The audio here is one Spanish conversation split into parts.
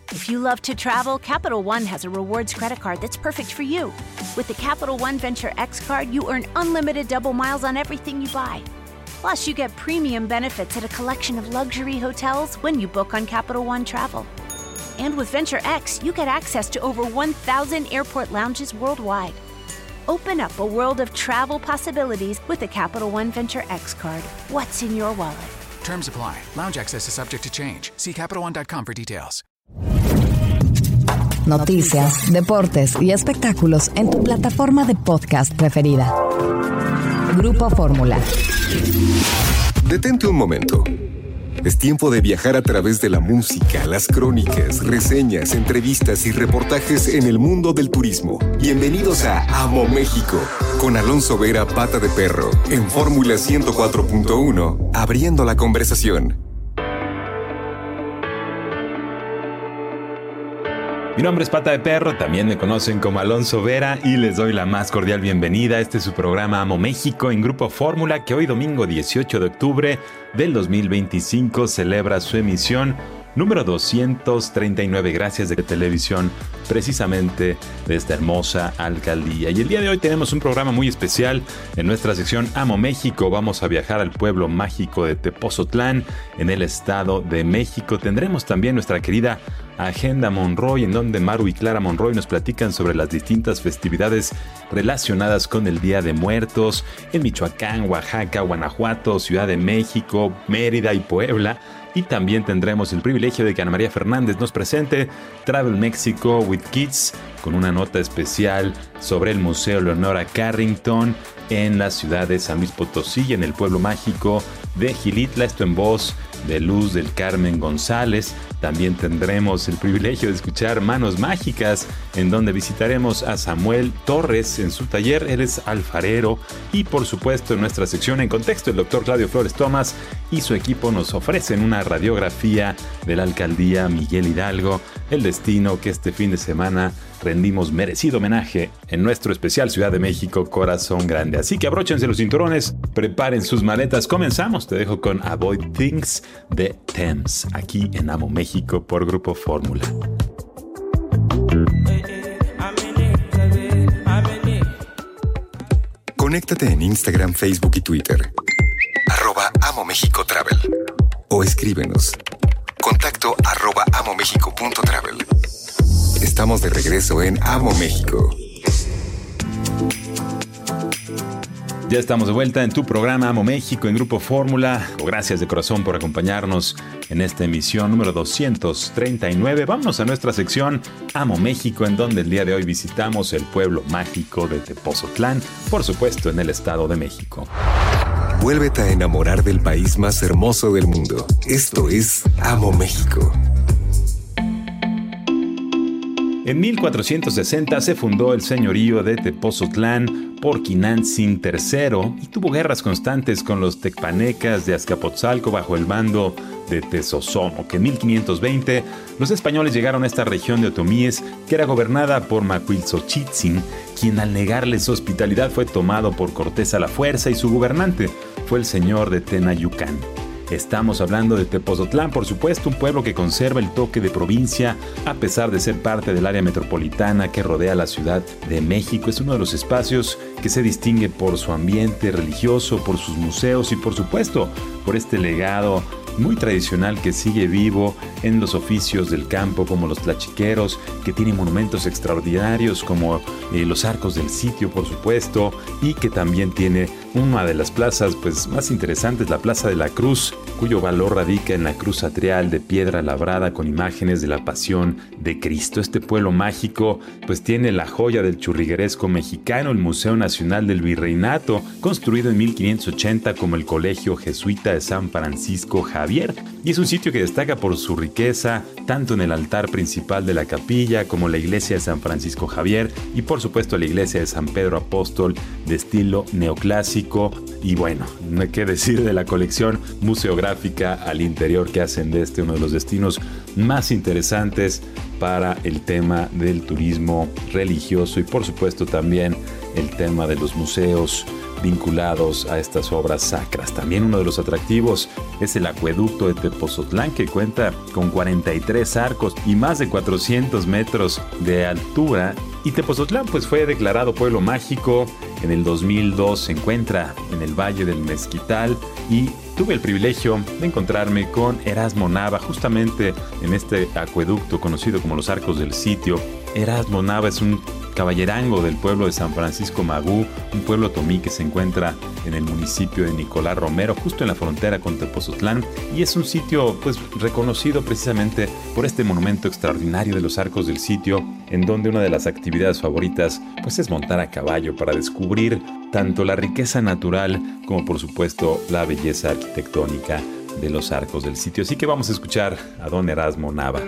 If you love to travel, Capital One has a rewards credit card that's perfect for you. With the Capital One Venture X card, you earn unlimited double miles on everything you buy. Plus, you get premium benefits at a collection of luxury hotels when you book on Capital One Travel. And with Venture X, you get access to over 1,000 airport lounges worldwide. Open up a world of travel possibilities with the Capital One Venture X card. What's in your wallet? Terms apply. Lounge access is subject to change. See CapitalOne.com for details. Noticias, deportes y espectáculos en tu plataforma de podcast preferida. Grupo Fórmula. Detente un momento. Es tiempo de viajar a través de la música, las crónicas, reseñas, entrevistas y reportajes en el mundo del turismo. Bienvenidos a Amo México, con Alonso Vera, Pata de Perro, en Fórmula 104.1, abriendo la conversación. Mi nombre es Pata de Perro, también me conocen como Alonso Vera y les doy la más cordial bienvenida. Este es su programa Amo México en Grupo Fórmula, que hoy domingo 18 de octubre del 2025 celebra su emisión número 239, gracias de televisión, precisamente de esta hermosa alcaldía. Y el día de hoy tenemos un programa muy especial. En nuestra sección Amo México vamos a viajar al pueblo mágico de Tepozotlán, en el Estado de México. Tendremos también nuestra querida Agenda Monroy, en donde Maru y Clara Monroy nos platican sobre las distintas festividades relacionadas con el Día de Muertos en Michoacán, Oaxaca, Guanajuato, Ciudad de México, Mérida y Puebla. Y también tendremos el privilegio de que Ana María Fernández nos presente Travel Mexico with Kids, con una nota especial sobre el Museo Leonora Carrington en la ciudad de San Luis Potosí, en el pueblo mágico de Gilitla, esto en voz de Luz del Carmen González. También tendremos el privilegio de escuchar Manos Mágicas, en donde visitaremos a Samuel Torres en su taller. Él es alfarero. Y por supuesto, en nuestra sección En Contexto, el doctor Claudio Flores Tomás y su equipo nos ofrecen una radiografía de la alcaldía Miguel Hidalgo, el destino que este fin de semana rendimos merecido homenaje en nuestro especial Ciudad de México, Corazón Grande. Así que abróchense los cinturones, preparen sus maletas, comenzamos. Te dejo con Avoid Things de Thames, aquí en Amo México por Grupo Fórmula. Conéctate en Instagram, Facebook y Twitter. @Amo México Travel. O escríbenos. Contacto @amomexico.travel. Estamos de regreso en Amo México. Ya estamos de vuelta en tu programa Amo México en Grupo Fórmula. Gracias de corazón por acompañarnos en esta emisión número 239. Vamos a nuestra sección Amo México, en donde el día de hoy visitamos el pueblo mágico de Tepozotlán, por supuesto en el Estado de México. Vuélvete a enamorar del país más hermoso del mundo. Esto es Amo México. En 1460 se fundó el señorío de Tepozotlán por Quinantzin III y tuvo guerras constantes con los tecpanecas de Azcapotzalco bajo el mando de Tezosomoc. Que en 1520 los españoles llegaron a esta región de otomíes que era gobernada por Macuilxochitzin, quien al negarles hospitalidad fue tomado por Cortés a la fuerza y su gobernante fue el señor de Tenayucán. Estamos hablando de Tepozotlán, por supuesto, un pueblo que conserva el toque de provincia a pesar de ser parte del área metropolitana que rodea la Ciudad de México. Es uno de los espacios que se distingue por su ambiente religioso, por sus museos y por supuesto por este legado muy tradicional que sigue vivo en los oficios del campo, como los tlachiqueros, que tienen monumentos extraordinarios como los arcos del sitio, por supuesto, y que también tiene una de las plazas más interesantes, la Plaza de la Cruz, cuyo valor radica en la cruz atrial de piedra labrada con imágenes de la Pasión de Cristo. Este pueblo mágico tiene la joya del churrigueresco mexicano, el Museo Nacional del Virreinato, construido en 1580 como el Colegio Jesuita de San Francisco Javier, y es un sitio que destaca por su riqueza, tanto en el altar principal de la capilla como la iglesia de San Francisco Javier y por supuesto la iglesia de San Pedro Apóstol de estilo neoclásico. Y bueno, no hay que decir de la colección museográfica al interior que hacen de este uno de los destinos más interesantes para el tema del turismo religioso y por supuesto también el tema de los museos vinculados a estas obras sacras. También uno de los atractivos es el acueducto de Tepozotlán, que cuenta con 43 arcos y más de 400 metros de altura. Y Tepozotlán pues fue declarado pueblo mágico. En el 2002 se encuentra en el Valle del Mezquital y tuve el privilegio de encontrarme con Erasmo Nava justamente en este acueducto conocido como los Arcos del Sitio. Erasmo Nava es un caballerango del pueblo de San Francisco Magú, un pueblo otomí que se encuentra en el municipio de Nicolás Romero, justo en la frontera con Tepozotlán, y es un sitio pues reconocido precisamente por este monumento extraordinario de los Arcos del Sitio, en donde una de las actividades favoritas pues es montar a caballo para descubrir tanto la riqueza natural como por supuesto la belleza arquitectónica de los Arcos del Sitio. Así que vamos a escuchar a don Erasmo Nava.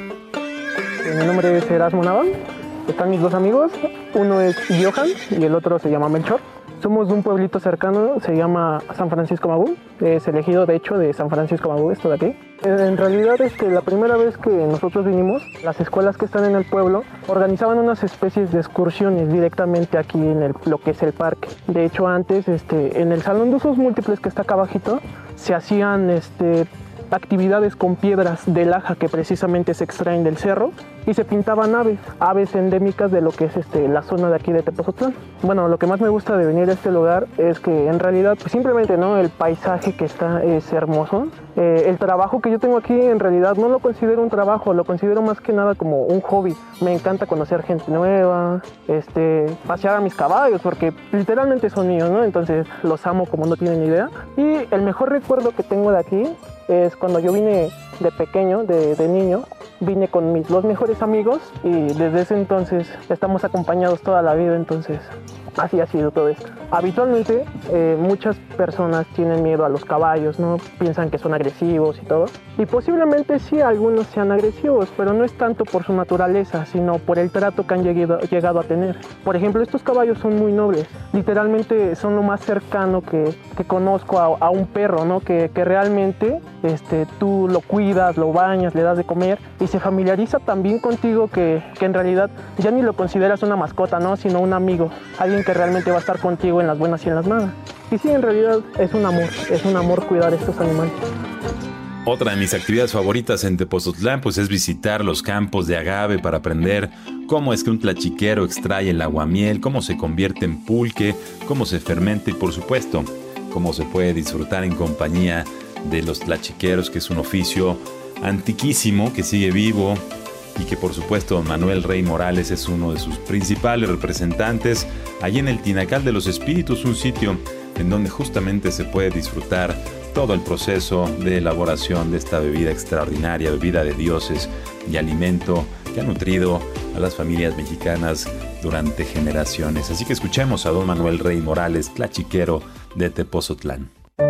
Mi nombre es Erasmo Nava. Están mis dos amigos, uno es Johan y el otro se llama Melchor. Somos de un pueblito cercano, se llama San Francisco Magú. Es el ejido, de hecho, de San Francisco Magú, esto de aquí. En realidad, la primera vez que nosotros vinimos, las escuelas que están en el pueblo organizaban unas especies de excursiones directamente aquí en lo que es el parque. De hecho, antes, en el salón de usos múltiples que está acá abajito, se hacían actividades con piedras de laja que precisamente se extraen del cerro y se pintaban aves endémicas de lo que es la zona de aquí de Tepozotlán. Bueno, lo que más me gusta de venir a este lugar es que en realidad pues simplemente el paisaje que está es hermoso. El trabajo que yo tengo aquí en realidad no lo considero un trabajo, lo considero más que nada como un hobby. Me encanta conocer gente nueva, pasear a mis caballos porque literalmente son míos, ¿no? Entonces los amo como no tienen idea. Y el mejor recuerdo que tengo de aquí es cuando yo vine de pequeño, de niño, vine con mis dos mejores amigos y desde ese entonces estamos acompañados toda la vida, entonces así ha sido todo esto. Habitualmente muchas personas tienen miedo a los caballos, ¿no? Piensan que son agresivos y todo. Y posiblemente sí algunos sean agresivos, pero no es tanto por su naturaleza, sino por el trato que han llegado a tener. Por ejemplo, estos caballos son muy nobles. Literalmente son lo más cercano que conozco a un perro, ¿no? Que realmente tú lo cuidas, lo bañas, le das de comer y se familiariza también contigo que en realidad ya ni lo consideras una mascota, ¿no? Sino un amigo, alguien que realmente va a estar contigo en las buenas y en las malas. Y sí, en realidad es un amor cuidar estos animales. Otra de mis actividades favoritas en Tepozotlán pues es visitar los campos de agave para aprender cómo es que un tlachiquero extrae el aguamiel, cómo se convierte en pulque, cómo se fermenta y por supuesto cómo se puede disfrutar en compañía de los tlachiqueros, que es un oficio antiquísimo que sigue vivo y que por supuesto don Manuel Rey Morales es uno de sus principales representantes allí en el Tinacal de los Espíritus, un sitio en donde justamente se puede disfrutar todo el proceso de elaboración de esta bebida extraordinaria, bebida de dioses y alimento que ha nutrido a las familias mexicanas durante generaciones. Así que escuchemos a don Manuel Rey Morales, tlachiquero de Tepozotlán.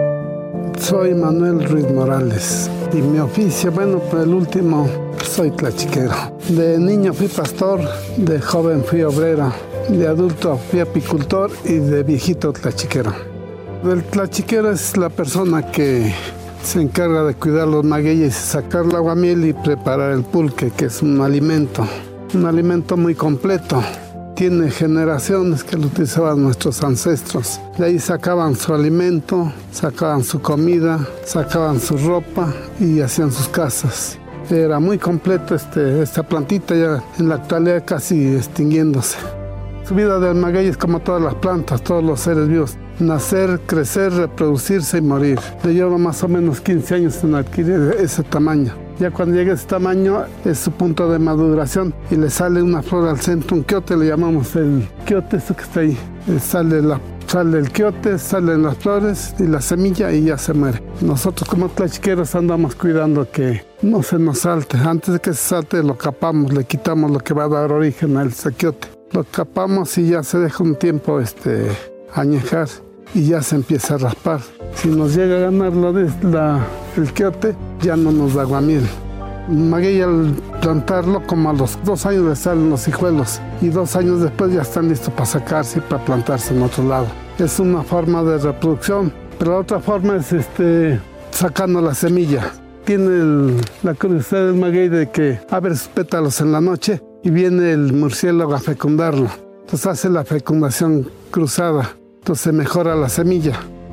Soy Manuel Ruiz Morales y mi oficio, por el último, soy tlachiquero. De niño fui pastor, de joven fui obrero, de adulto fui apicultor y de viejito tlachiquero. El tlachiquero es la persona que se encarga de cuidar los magueyes, sacar el aguamiel y preparar el pulque, que es un alimento muy completo. Tiene generaciones que lo utilizaban nuestros ancestros. De ahí sacaban su alimento, sacaban su comida, sacaban su ropa y hacían sus casas. Era muy completo esta plantita, ya en la actualidad casi extinguiéndose. Su vida del maguey es como todas las plantas, todos los seres vivos. Nacer, crecer, reproducirse y morir. Le lleva más o menos 15 años en adquirir ese tamaño. Ya cuando llega a ese tamaño es su punto de maduración y le sale una flor al centro, un quiote, le llamamos el quiote, eso que está ahí. Sale el quiote, salen las flores y la semilla y ya se muere. Nosotros como tlachiqueros andamos cuidando que no se nos salte. Antes de que se salte lo capamos, le quitamos lo que va a dar origen al quiote. Lo capamos y ya se deja un tiempo añejar y ya se empieza a raspar. Si nos llega a ganar el quiote, ya no nos da aguamiel. Maguey al plantarlo, como a los 2 años le salen los hijuelos y 2 años después ya están listos para sacarse y para plantarse en otro lado. Es una forma de reproducción, pero la otra forma es sacando la semilla. Tiene la curiosidad del maguey de que abre sus pétalos en la noche y viene el murciélago a fecundarlo. Entonces hace la fecundación cruzada, entonces mejora la semilla.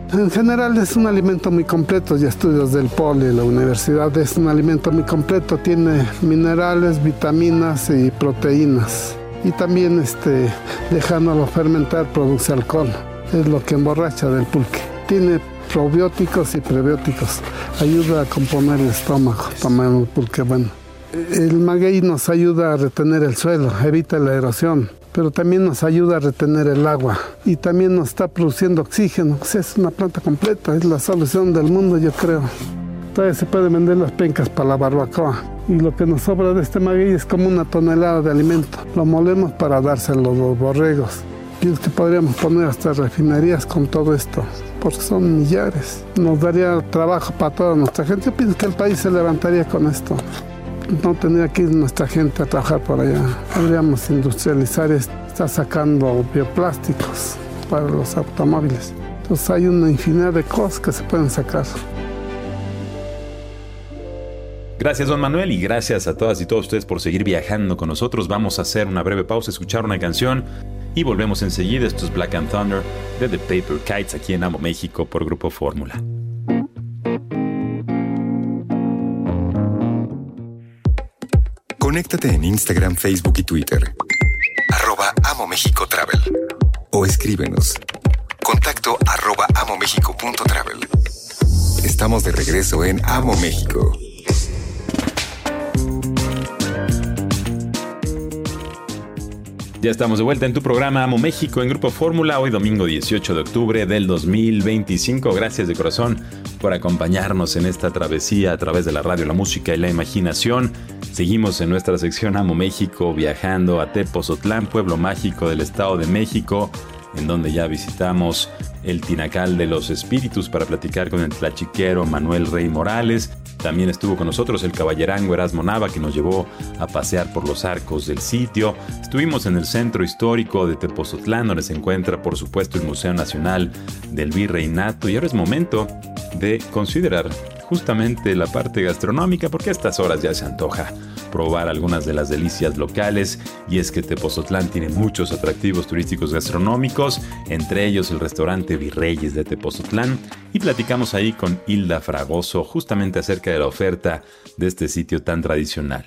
En general es un alimento muy completo, ya estudios del Poli, la universidad, es un alimento muy completo, tiene minerales, vitaminas y proteínas. Y también dejándolo fermentar produce alcohol, es lo que emborracha del pulque. Tiene probióticos y prebióticos, ayuda a componer el estómago, tomar el pulque bueno. El maguey nos ayuda a retener el suelo, evita la erosión, pero también nos ayuda a retener el agua y también nos está produciendo oxígeno. O sea, es una planta completa, es la solución del mundo, yo creo. Todavía se pueden vender las pencas para la barbacoa y lo que nos sobra de este maguey es como 1 tonelada de alimento. Lo molemos para dárselo a los borregos. Pienso que podríamos poner hasta refinerías con todo esto, porque son millares. Nos daría trabajo para toda nuestra gente. Yo pienso que el país se levantaría con esto. No tendría que ir nuestra gente a trabajar por allá. Podríamos industrializar, está sacando bioplásticos para los automóviles. Entonces hay una infinidad de cosas que se pueden sacar. Gracias, don Manuel, y gracias a todas y todos ustedes por seguir viajando con nosotros. Vamos a hacer una breve pausa, escuchar una canción y volvemos enseguida. Esto es Black and Thunder de The Paper Kites aquí en Amo México por Grupo Fórmula. Conéctate en Instagram, Facebook y Twitter. @AmoMéxicoTravel. O escríbenos. Contacto @amomexico.travel. Estamos de regreso en Amo México. Ya estamos de vuelta en tu programa Amo México en Grupo Fórmula, hoy domingo 18 de octubre del 2025. Gracias de corazón por acompañarnos en esta travesía a través de la radio, la música y la imaginación. Seguimos en nuestra sección Amo México, viajando a Tepozotlán, pueblo mágico del Estado de México, en donde ya visitamos el Tinacal de los Espíritus para platicar con el tlachiquero Manuel Rey Morales. También estuvo con nosotros el caballerango Erasmo Nava, que nos llevó a pasear por los arcos del sitio. Estuvimos en el centro histórico de Tepozotlán, donde se encuentra, por supuesto, el Museo Nacional del Virreinato. Y ahora es momento de considerar justamente la parte gastronómica, porque a estas horas ya se antoja probar algunas de las delicias locales, y es que Tepozotlán tiene muchos atractivos turísticos gastronómicos, entre ellos el restaurante Virreyes de Tepozotlán, y platicamos ahí con Hilda Fragoso justamente acerca de la oferta de este sitio tan tradicional.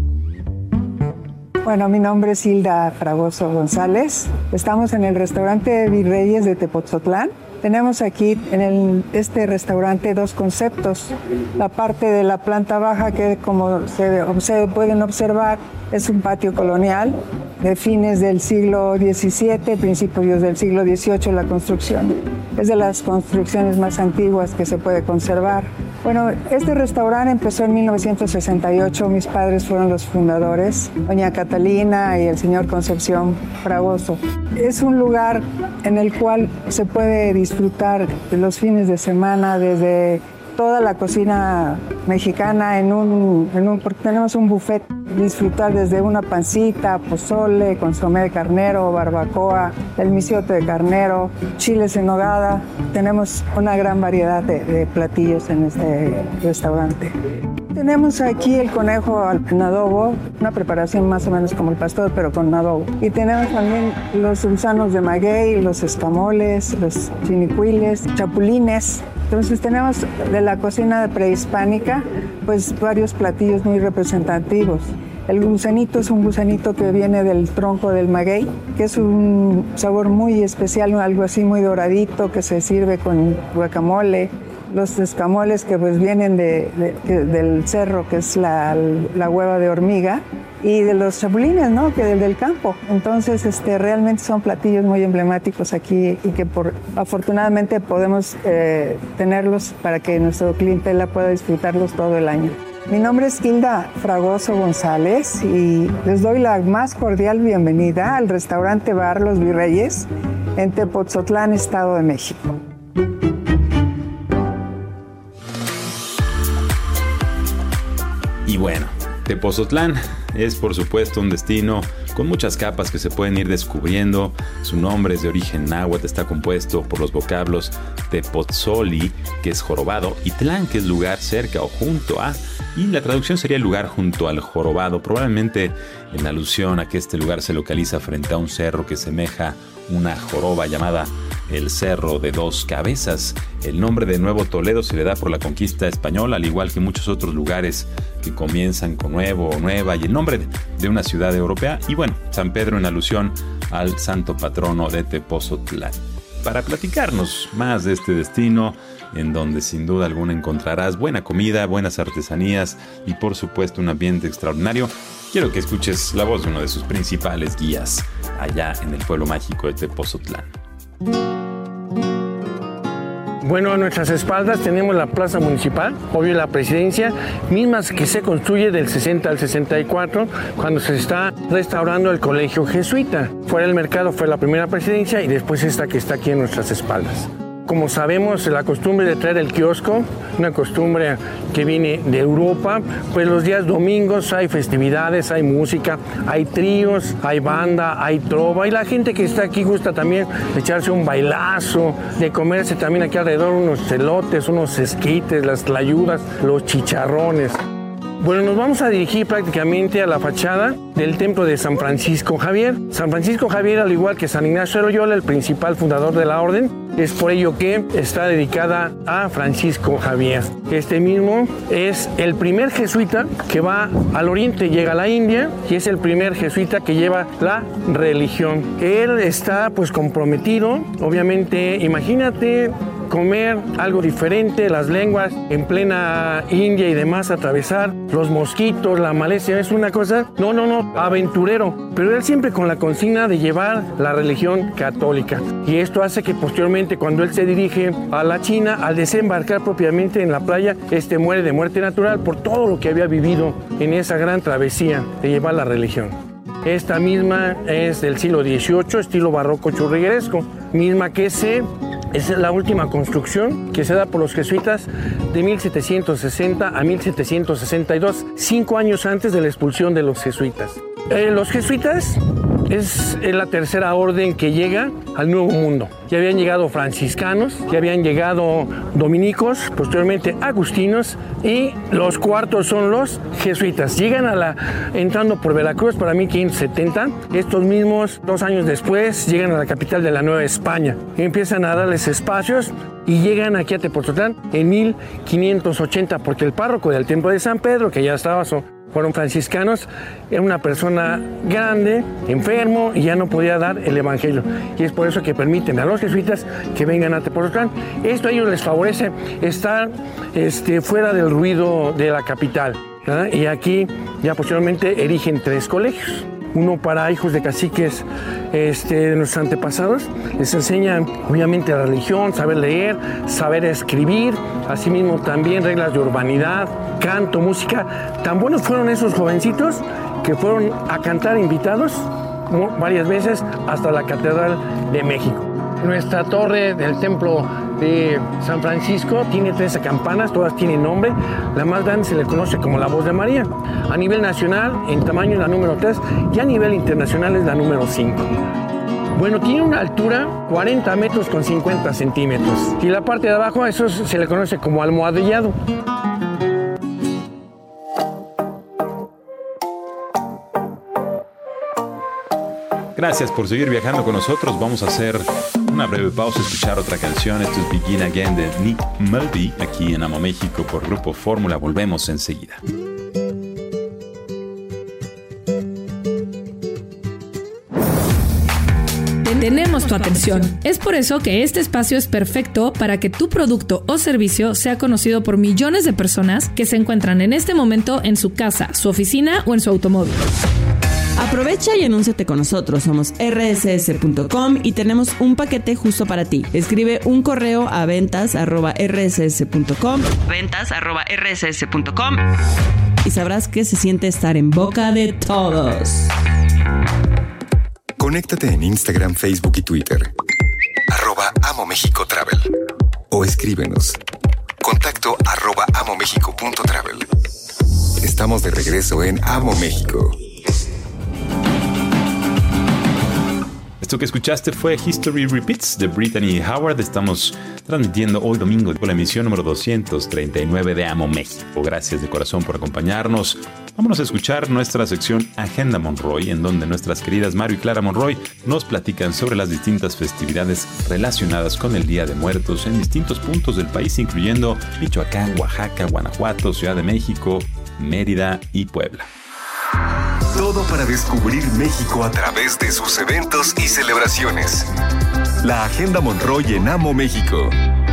Bueno, mi nombre es Hilda Fragoso González. Estamos en el restaurante Virreyes de Tepozotlán. Tenemos aquí en este restaurante 2 conceptos. La parte de la planta baja, que como se pueden observar, es un patio colonial de fines del siglo XVII, principios del siglo XVIII la construcción. Es de las construcciones más antiguas que se puede conservar. Bueno, este restaurante empezó en 1968, mis padres fueron los fundadores, doña Catalina y el señor Concepción Fragoso. Es un lugar en el cual se puede disfrutar de los fines de semana desde toda la cocina mexicana porque tenemos un buffet. Disfrutar desde una pancita, pozole, consomé de carnero, barbacoa, el misiote de carnero, chiles en nogada. Tenemos una gran variedad de platillos en este restaurante. Tenemos aquí el conejo en adobo, una preparación más o menos como el pastor, pero con adobo. Y tenemos también los gusanos de maguey, los escamoles, los chinicuiles, chapulines. Entonces tenemos de la cocina prehispánica pues varios platillos muy representativos. El gusanito es un gusanito que viene del tronco del maguey, que es un sabor muy especial, algo así muy doradito que se sirve con guacamole. Los escamoles que pues vienen del cerro, que es la hueva de hormiga, y de los chapulines, ¿no? Que del campo. Entonces, realmente son platillos muy emblemáticos aquí y que afortunadamente podemos tenerlos para que nuestro clientela pueda disfrutarlos todo el año. Mi nombre es Hilda Fragoso González y les doy la más cordial bienvenida al restaurante Bar Los Virreyes en Tepozotlán, Estado de México. Y bueno, Tepozotlán es por supuesto un destino con muchas capas que se pueden ir descubriendo. Su nombre es de origen náhuatl, está compuesto por los vocablos Tepotzoli, que es jorobado, y Tlán, que es lugar cerca o junto a, y la traducción sería lugar junto al jorobado, probablemente en alusión a que este lugar se localiza frente a un cerro que semeja una joroba llamada el Cerro de Dos Cabezas. El nombre de Nuevo Toledo se le da por la conquista española, al igual que muchos otros lugares que comienzan con nuevo o nueva, y el nombre de una ciudad europea. Y bueno, San Pedro en alusión al santo patrono de Tepozotlán. Para platicarnos más de este destino, en donde sin duda alguna encontrarás buena comida, buenas artesanías y por supuesto un ambiente extraordinario, quiero que escuches la voz de uno de sus principales guías allá en el pueblo mágico de Tepozotlán. Bueno, a nuestras espaldas tenemos la plaza municipal, obvio la presidencia, mismas que se construye del 60 al 64, cuando se está restaurando el colegio jesuita. Fuera del mercado fue la primera presidencia y después esta que está aquí en nuestras espaldas. Como sabemos, la costumbre de traer el kiosco, una costumbre que viene de Europa, pues los días domingos hay festividades, hay música, hay tríos, hay banda, hay trova, y la gente que está aquí gusta también de echarse un bailazo, de comerse también aquí alrededor unos elotes, unos esquites, las tlayudas, los chicharrones. Bueno, nos vamos a dirigir prácticamente a la fachada del templo de San Francisco Javier. San Francisco Javier, al igual que San Ignacio de Loyola, el principal fundador de la orden, es por ello que está dedicada a Francisco Javier. Este mismo es el primer jesuita que va al oriente, llega a la India, y es el primer jesuita que lleva la religión. Él está pues comprometido, obviamente, imagínate comer algo diferente, las lenguas en plena India y demás, atravesar los mosquitos, la maleza, es una cosa, aventurero, pero él siempre con la consigna de llevar la religión católica. Y esto hace que posteriormente, cuando él se dirige a la China, al desembarcar propiamente en la playa, muere de muerte natural por todo lo que había vivido en esa gran travesía de llevar la religión. Esta misma es del siglo XVIII, estilo barroco churrigueresco, misma que es la última construcción que se da por los jesuitas de 1760 a 1762, 5 años antes de la expulsión de los jesuitas. Los jesuitas es la tercera orden que llega al Nuevo Mundo. Ya habían llegado franciscanos, ya habían llegado dominicos, posteriormente agustinos, y los cuartos son los jesuitas. Llegan entrando por Veracruz para 1570. Estos mismos, 2 años después, llegan a la capital de la Nueva España. Empiezan a darles espacios y llegan aquí a Tepozotlán en 1580, porque el párroco del templo de San Pedro, que ya estaba fueron franciscanos, era una persona grande, enfermo, y ya no podía dar el evangelio. Y es por eso que permiten a los jesuitas que vengan a Tepozotlán. Esto a ellos les favorece estar fuera del ruido de la capital, ¿verdad? Y aquí ya posteriormente erigen 3 colegios. Uno para hijos de caciques de nuestros antepasados. Les enseñan obviamente la religión, saber leer, saber escribir, asimismo también reglas de urbanidad, canto, música. Tan buenos fueron esos jovencitos que fueron a cantar invitados varias veces hasta la Catedral de México. Nuestra torre del templo de San Francisco tiene 13 campanas, todas tienen nombre. La más grande se le conoce como la Voz de María. A nivel nacional, en tamaño es la número 3, y a nivel internacional es la número 5. Bueno, tiene una altura 40 metros con 50 centímetros. Y la parte de abajo, eso se le conoce como almohadillado. Gracias por seguir viajando con nosotros. Vamos a hacer una breve pausa, escuchar otra canción. Esto es Begin Again de Nick Mulvey, aquí en Amo México por Grupo Fórmula. Volvemos enseguida. Tenemos tu atención. Es por eso que este espacio es perfecto para que tu producto o servicio sea conocido por millones de personas que se encuentran en este momento en su casa, su oficina o en su automóvil. Aprovecha y anúnciate con nosotros. Somos rss.com y tenemos un paquete justo para ti. Escribe un correo a ventas@rss.com y sabrás qué se siente estar en boca de todos. Conéctate en Instagram, Facebook y Twitter. @AmoMéxicoTravel. O escríbenos. contacto@amomexico.travel. Estamos de regreso en Amo México. Esto que escuchaste fue History Repeats de Brittany Howard. Estamos transmitiendo hoy domingo con la emisión número 239 de Amo México. Gracias de corazón por acompañarnos. vámonos a escuchar nuestra sección Agenda Monroy, en donde nuestras queridas Mario y Clara Monroy nos platican sobre las distintas festividades relacionadas con el Día de Muertos en distintos puntos del país, incluyendo Michoacán, Oaxaca, Guanajuato, Ciudad de México, Mérida y Puebla. Todo para descubrir México a través de sus eventos y celebraciones. La Agenda Monroy en Amo México.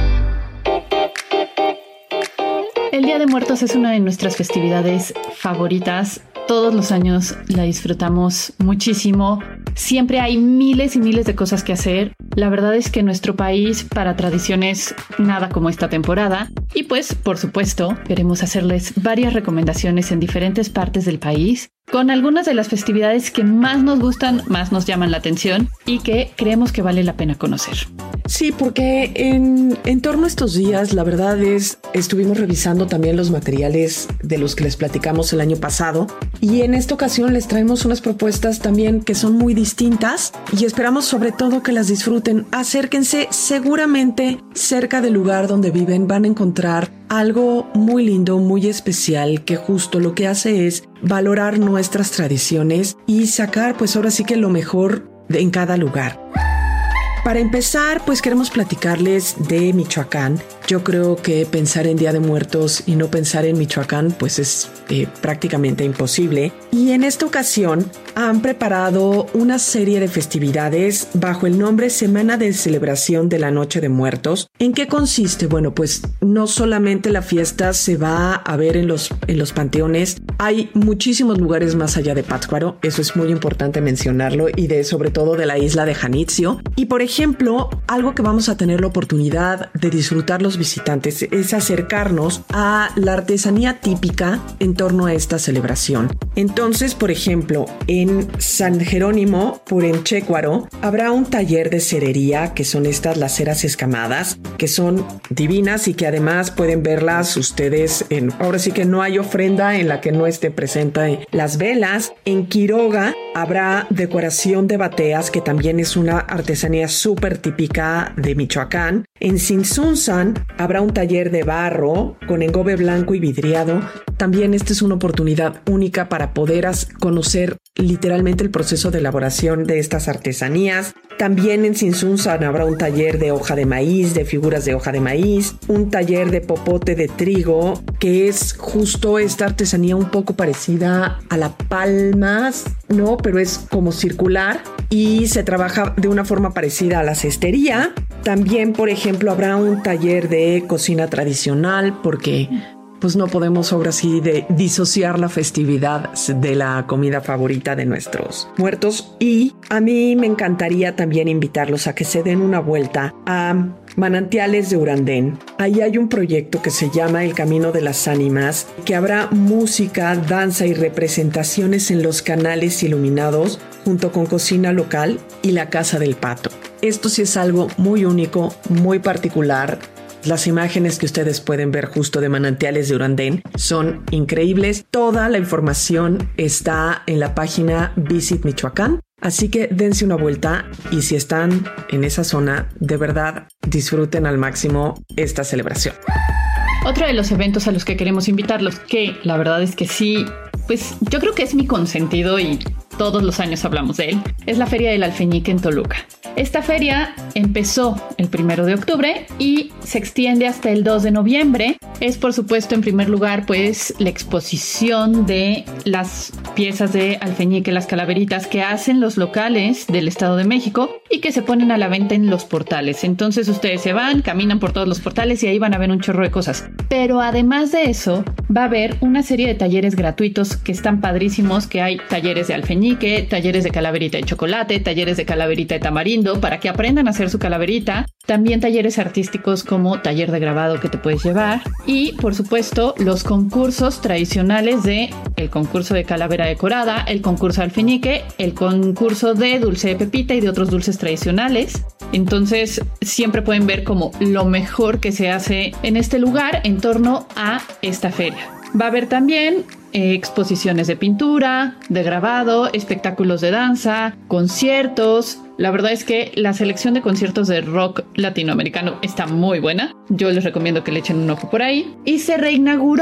El Día de Muertos es una de nuestras festividades favoritas. Todos los años la disfrutamos muchísimo. Siempre hay miles y miles de cosas que hacer. La verdad es que nuestro país, para tradiciones, nada como esta temporada. Y pues, por supuesto, queremos hacerles varias recomendaciones en diferentes partes del país, con algunas de las festividades que más nos gustan, más nos llaman la atención y que creemos que vale la pena conocer. Sí, porque en torno a estos días, la verdad es, estuvimos revisando también los materiales de los que les platicamos el año pasado, y en esta ocasión les traemos unas propuestas también que son muy distintas y esperamos sobre todo que las disfruten. Acérquense, seguramente cerca del lugar donde viven van a encontrar algo muy lindo, muy especial, que justo lo que hace es valorar nuestras tradiciones y sacar pues ahora sí que lo mejor en cada lugar. Para empezar, pues queremos platicarles de Michoacán. Yo creo que pensar en Día de Muertos y no pensar en Michoacán pues es prácticamente imposible. Y en esta ocasión han preparado una serie de festividades bajo el nombre Semana de Celebración de la Noche de Muertos. ¿En qué consiste? Bueno, pues no solamente la fiesta se va a ver en los panteones, hay muchísimos lugares más allá de Pátzcuaro, eso es muy importante mencionarlo, y sobre todo de la isla de Janitzio. Y por ejemplo, algo que vamos a tener la oportunidad de disfrutar los visitantes es acercarnos a la artesanía típica en torno a esta celebración. Entonces, por ejemplo, en San Jerónimo, Purenchecuaro, habrá un taller de cerería, que son estas las ceras escamadas, que son divinas y que además pueden verlas ustedes ahora sí que no hay ofrenda en la que no esté presente las velas. En Quiroga habrá decoración de bateas, que también es una artesanía súper típica de Michoacán. En Tzintzuntzan habrá un taller de barro con engobe blanco y vidriado. También esta es una oportunidad única para poder conocer literalmente el proceso de elaboración de estas artesanías. También en Tzintzuntzan habrá un taller de hoja de maíz, de figuras de hoja de maíz, un taller de popote de trigo, que es justo esta artesanía un poco parecida a la palmas, ¿no? Pero es como circular y se trabaja de una forma parecida a la cestería. También, por ejemplo, habrá un taller de cocina tradicional, porque pues no podemos ahora sí disociar la festividad de la comida favorita de nuestros muertos. Y a mí me encantaría también invitarlos a que se den una vuelta a Manantiales de Urandén. Ahí hay un proyecto que se llama El Camino de las Ánimas, que habrá música, danza y representaciones en los canales iluminados, junto con cocina local y la Casa del Pato. Esto sí es algo muy único, muy particular. Las imágenes que ustedes pueden ver justo de Manantiales de Urandén son increíbles. Toda la información está en la página Visit Michoacán. Así que dense una vuelta y si están en esa zona, de verdad disfruten al máximo esta celebración. Otro de los eventos a los que queremos invitarlos, que la verdad es que sí, pues yo creo que es mi consentido y todos los años hablamos de él, es la Feria del Alfeñique en Toluca. Esta feria empezó el 1 de octubre y se extiende hasta el 2 de noviembre. Es, por supuesto, en primer lugar, pues la exposición de las piezas de alfeñique, las calaveritas que hacen los locales del Estado de México y que se ponen a la venta en los portales. Entonces ustedes se van, caminan por todos los portales y ahí van a ver un chorro de cosas. Pero además de eso, va a haber una serie de talleres gratuitos que están padrísimos, que hay talleres de alfeñique, talleres de calaverita de chocolate, talleres de calaverita de tamarindo, para que aprendan a hacer su calaverita. También talleres artísticos como taller de grabado que te puedes llevar. Y, por supuesto, los concursos tradicionales de el concurso de calavera decorada, el concurso de alfeñique, el concurso de dulce de pepita y de otros dulces tradicionales. Entonces, siempre pueden ver como lo mejor que se hace en este lugar en torno a esta feria. Va a haber también exposiciones de pintura, de grabado, espectáculos de danza, conciertos. La verdad es que la selección de conciertos de rock latinoamericano está muy buena. Yo les recomiendo que le echen un ojo por ahí. Y se reinauguró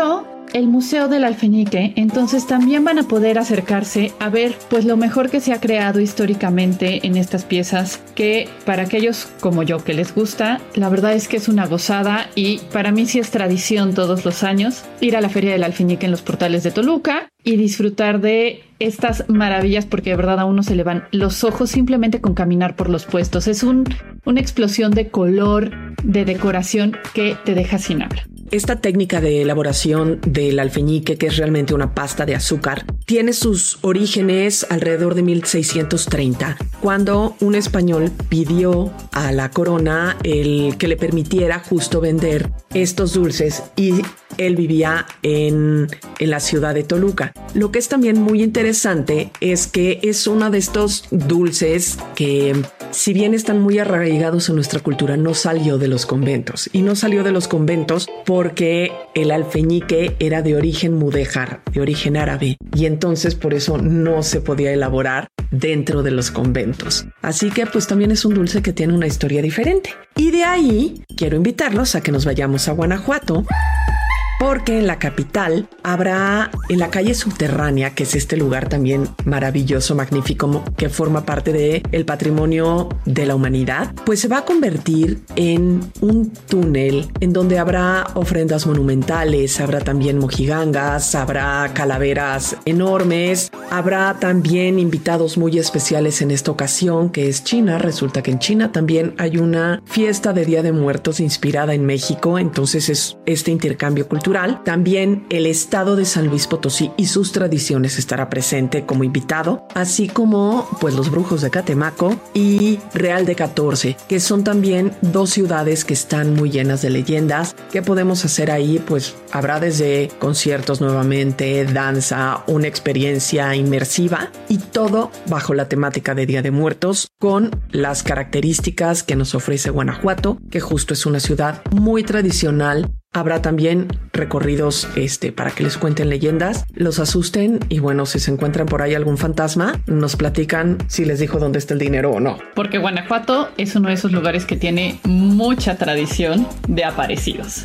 el Museo del Alfeñique, entonces también van a poder acercarse a ver pues lo mejor que se ha creado históricamente en estas piezas, que para aquellos como yo que les gusta, la verdad es que es una gozada y para mí sí es tradición todos los años ir a la Feria del Alfeñique en los Portales de Toluca y disfrutar de estas maravillas, porque de verdad a uno se le van los ojos simplemente con caminar por los puestos. Es una explosión de color, de decoración que te deja sin habla. Esta técnica de elaboración del alfeñique, que es realmente una pasta de azúcar, tiene sus orígenes alrededor de 1630, cuando un español pidió a la corona el que le permitiera justo vender estos dulces, y él vivía en la ciudad de Toluca. Lo que es también muy interesante es que es uno de estos dulces que, si bien están muy arraigados en nuestra cultura, no salió de los conventos. Y no salió de los conventos porque el alfeñique era de origen mudéjar, de origen árabe, y entonces por eso no se podía elaborar dentro de los conventos. Así que pues también es un dulce que tiene una historia diferente. Y de ahí quiero invitarlos a que nos vayamos a Guanajuato, porque en la capital habrá, en la calle subterránea, que es este lugar también maravilloso, magnífico, que forma parte del patrimonio de la humanidad, pues se va a convertir en un túnel en donde habrá ofrendas monumentales, habrá también mojigangas, habrá calaveras enormes, habrá también invitados muy especiales en esta ocasión, que es China. Resulta que en China también hay una fiesta de Día de Muertos inspirada en México, entonces es este intercambio cultural. También el estado de San Luis Potosí y sus tradiciones estará presente como invitado, así como pues los brujos de Catemaco y Real de 14, que son también dos ciudades que están muy llenas de leyendas. ¿Qué podemos hacer ahí? Pues habrá desde conciertos nuevamente, danza, una experiencia inmersiva, y todo bajo la temática de Día de Muertos, con las características que nos ofrece Guanajuato, que justo es una ciudad muy tradicional. Habrá también recorridos para que les cuenten leyendas, los asusten, y bueno, si se encuentran por ahí algún fantasma, nos platican si les dijo dónde está el dinero o no. Porque Guanajuato es uno de esos lugares que tiene mucha tradición de aparecidos.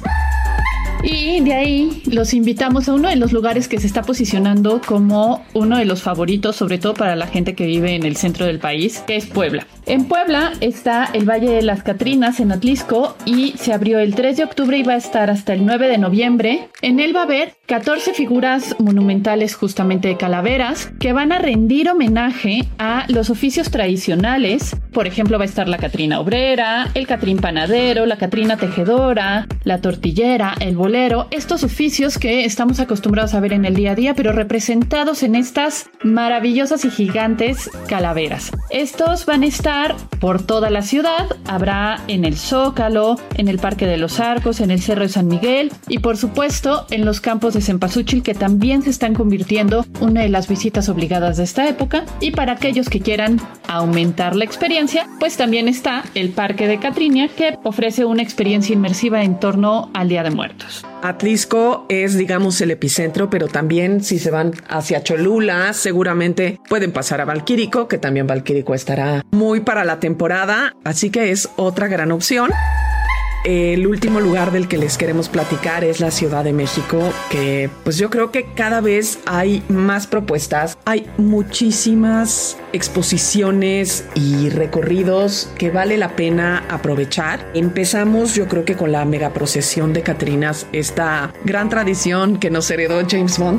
Y de ahí los invitamos a uno de los lugares que se está posicionando como uno de los favoritos, sobre todo para la gente que vive en el centro del país, que es Puebla. En Puebla está el Valle de las Catrinas en Atlisco, y se abrió el 3 de octubre y va a estar hasta el 9 de noviembre. En él va a haber 14 figuras monumentales justamente de calaveras que van a rendir homenaje a los oficios tradicionales. Por ejemplo, va a estar la Catrina obrera, el Catrín panadero, la Catrina tejedora, la tortillera, el bolero, estos oficios que estamos acostumbrados a ver en el día a día, pero representados en estas maravillosas y gigantes calaveras. Estos van a estar por toda la ciudad. Habrá en el Zócalo, en el Parque de los Arcos, en el Cerro de San Miguel y por supuesto en los campos de Cempasúchil, que también se están convirtiendo una de las visitas obligadas de esta época. Y para aquellos que quieran aumentar la experiencia, pues también está el Parque de Catrinia, que ofrece una experiencia inmersiva en torno al Día de Muertos. Atlisco es, digamos, el epicentro, pero también si se van hacia Cholula, seguramente pueden pasar a Valquírico, que también Valquírico estará muy para la temporada, así que es otra gran opción. El último lugar del que les queremos platicar es la Ciudad de México, que pues yo creo que cada vez hay más propuestas, hay muchísimas exposiciones y recorridos que vale la pena aprovechar. Empezamos yo creo que con la mega procesión de Catrinas, esta gran tradición que nos heredó James Bond,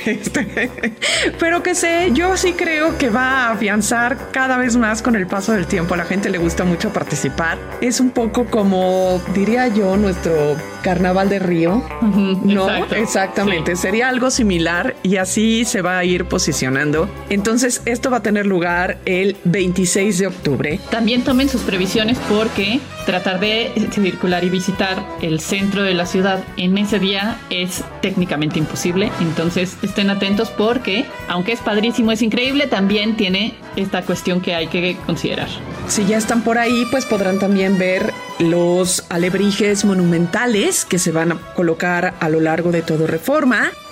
pero que yo sí creo que va a afianzar cada vez más con el paso del tiempo. A la gente le gusta mucho participar, es un poco como, diría yo, nuestro carnaval de Río, ¿no? Exacto. Exactamente, sí. Sería algo similar y así se va a ir posicionando. Entonces esto va a tener lugar el 26 de octubre. También tomen sus previsiones, porque tratar de circular y visitar el centro de la ciudad en ese día es técnicamente imposible. Entonces estén atentos, porque aunque es padrísimo, es increíble, también tiene esta cuestión que hay que considerar. Si ya están por ahí, pues podrán también ver los alebrijes monumentales que se van a colocar a lo largo de todo Reforma.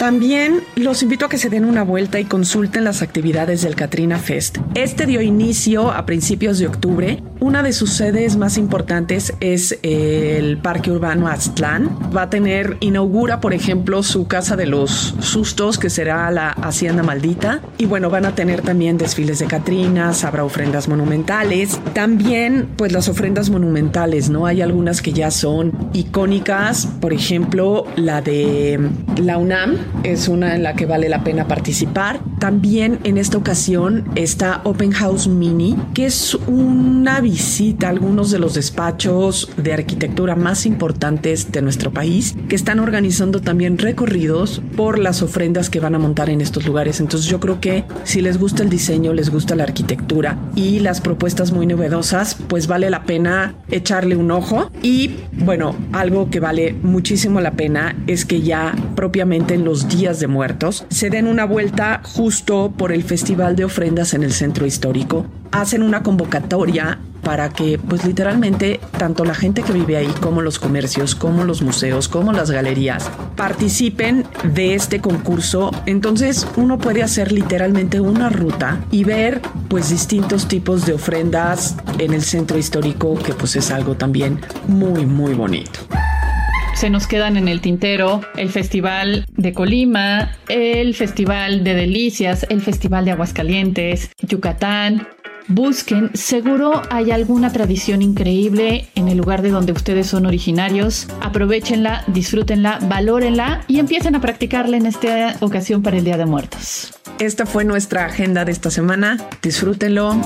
También los invito a que se den una vuelta y consulten las actividades del Catrina Fest. Este dio inicio a principios de octubre. Una de sus sedes más importantes es el Parque Urbano Aztlán. Inaugura, por ejemplo, su Casa de los Sustos, que será la Hacienda Maldita. Y bueno, van a tener también desfiles de catrinas, habrá ofrendas monumentales. También, pues las ofrendas monumentales, ¿no? Hay algunas que ya son icónicas. Por ejemplo, la de la UNAM es una en la que vale la pena participar. También en esta ocasión está Open House Mini, que es una visita a algunos de los despachos de arquitectura más importantes de nuestro país, que están organizando también recorridos por las ofrendas que van a montar en estos lugares. Entonces yo creo que si les gusta el diseño, les gusta la arquitectura y las propuestas muy novedosas, pues vale la pena echarle un ojo. Y bueno, algo que vale muchísimo la pena es que ya propiamente en los días de muertos se den una vuelta justo por el Festival de Ofrendas en el Centro Histórico. Hacen una convocatoria para que, pues literalmente, tanto la gente que vive ahí, como los comercios, como los museos, como las galerías, participen de este concurso. Entonces, uno puede hacer literalmente una ruta y ver, pues, distintos tipos de ofrendas en el centro histórico, que pues es algo también muy, muy bonito. Se nos quedan en el tintero el Festival de Colima, el Festival de Delicias, el Festival de Aguascalientes, Yucatán. Busquen, seguro hay alguna tradición increíble en el lugar de donde ustedes son originarios. Aprovéchenla, disfrútenla, valórenla y empiecen a practicarla en esta ocasión para el Día de Muertos. Esta fue nuestra agenda de esta semana. Disfrútenlo.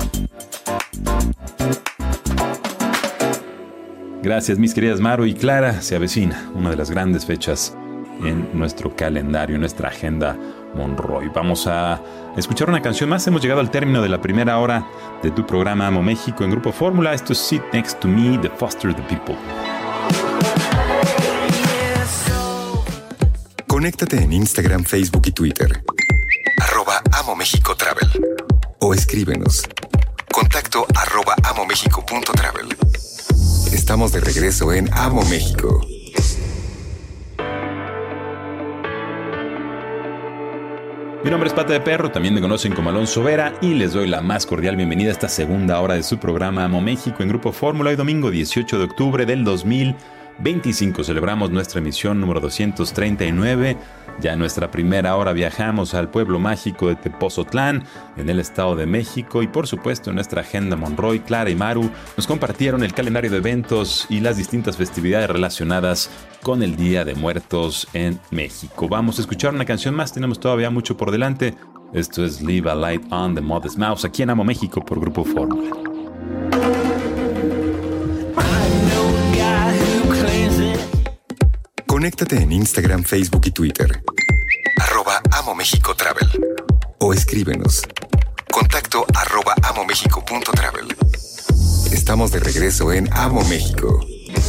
Gracias, mis queridas Maru y Clara. Se avecina una de las grandes fechas en nuestro calendario, en nuestra agenda Monroy. Vamos a escuchar una canción más. Hemos llegado al término de la primera hora de tu programa Amo México en Grupo Fórmula. Esto es Sit Next to Me de Foster the People. Conéctate en Instagram, Facebook y Twitter. @AmoMéxicoTravel. O escríbenos. Contacto @amomexico.travel. Estamos de regreso en Amo México. Mi nombre es Pata de Perro, también me conocen como Alonso Vera y les doy la más cordial bienvenida a esta segunda hora de su programa Amo México en Grupo Fórmula. Hoy domingo 18 de octubre del 2025 celebramos nuestra emisión número 239. Ya en nuestra primera hora viajamos al pueblo mágico de Tepozotlán, en el Estado de México, y por supuesto en nuestra agenda Monroy, Clara y Maru nos compartieron el calendario de eventos y las distintas festividades relacionadas con el Día de Muertos en México. Vamos a escuchar una canción más, tenemos todavía mucho por delante. Esto es Leave a Light on the Modest Mouse, aquí en Amo México por Grupo Fórmula. Conéctate en Instagram, Facebook y Twitter. @AmoMéxicoTravel. O escríbenos. Contacto @amomexico.travel. Estamos de regreso en Amo México.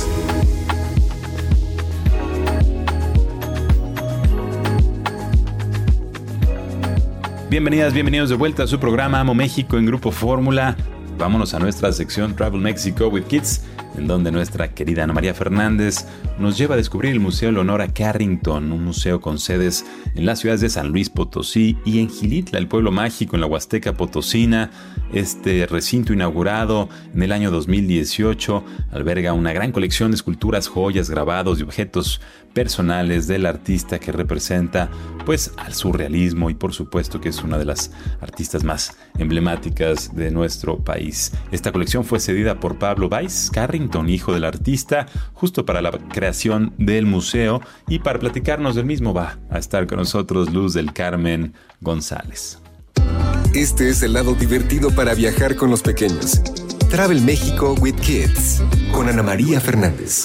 Bienvenidas, bienvenidos de vuelta a su programa Amo México en Grupo Fórmula. Vámonos a nuestra sección Travel Mexico with Kids, en donde nuestra querida Ana María Fernández nos lleva a descubrir el Museo Leonora Carrington, un museo con sedes en las ciudades de San Luis Potosí y en Xilitla, el pueblo mágico en la Huasteca Potosina. Este recinto, inaugurado en el año 2018, alberga una gran colección de esculturas, joyas, grabados y objetos personales del artista que representa pues al surrealismo y por supuesto que es una de las artistas más emblemáticas de nuestro país. Esta colección fue cedida por Pablo Weiss Carrington, hijo del artista, justo para la creación del museo, y para platicarnos del mismo va a estar con nosotros Luz del Carmen González. Este es el lado divertido para viajar con los pequeños. Travel México with Kids con Ana María Fernández.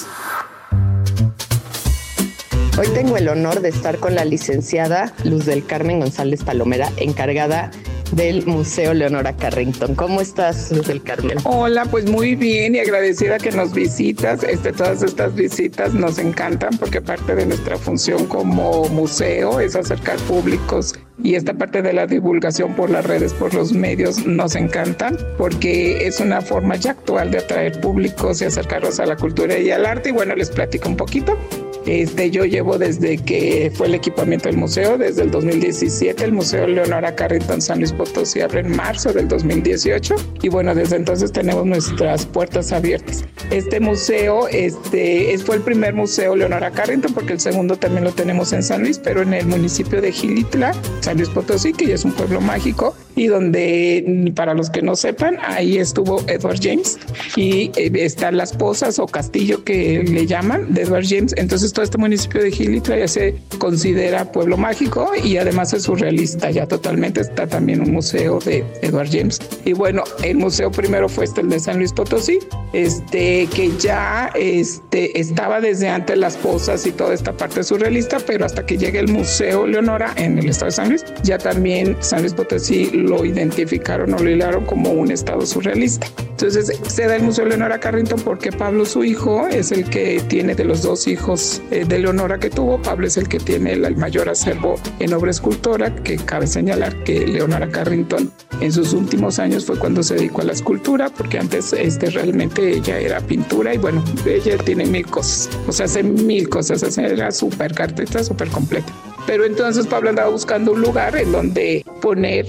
Hoy tengo el honor de estar con la licenciada Luz del Carmen González Palomera, encargada del Museo Leonora Carrington. ¿Cómo estás, Luz del Carmen? Hola, pues muy bien y agradecida que nos visitas. Todas estas visitas nos encantan porque parte de nuestra función como museo es acercar públicos, y esta parte de la divulgación por las redes, por los medios, nos encantan porque es una forma ya actual de atraer públicos y acercarlos a la cultura y al arte. Y bueno, les platico un poquito. Yo llevo desde que fue el equipamiento del museo, desde el 2017. El Museo Leonora Carrington San Luis Potosí abre en marzo del 2018 y bueno, desde entonces tenemos nuestras puertas abiertas. Este museo fue el primer museo Leonora Carrington, porque el segundo también lo tenemos en San Luis, pero en el municipio de Gilitla, San Luis Potosí, que ya es un pueblo mágico, y donde, para los que no sepan, ahí estuvo Edward James, y están las pozas o castillo que le llaman de Edward James. Entonces todo este municipio de Gilitla ya se considera pueblo mágico y además es surrealista, ya totalmente. Está también un museo de Edward James. Y bueno, el museo primero fue el de San Luis Potosí, que ya estaba desde antes las pozas y toda esta parte surrealista, pero hasta que llegue el Museo Leonora en el estado de San Luis, ya también San Luis Potosí lo identificaron o lo hilaron como un estado surrealista. Entonces se da el Museo Leonora Carrington porque Pablo, su hijo, es el que tiene, de los dos hijos de Leonora que tuvo, Pablo es el que tiene el mayor acervo en obra escultora, que cabe señalar que Leonora Carrington en sus últimos años fue cuando se dedicó a la escultura, porque antes realmente ella era pintura y bueno, ella tiene 1000 cosas, o sea, hace 1000 cosas, era súper carteta, súper completa. Pero entonces Pablo andaba buscando un lugar en donde poner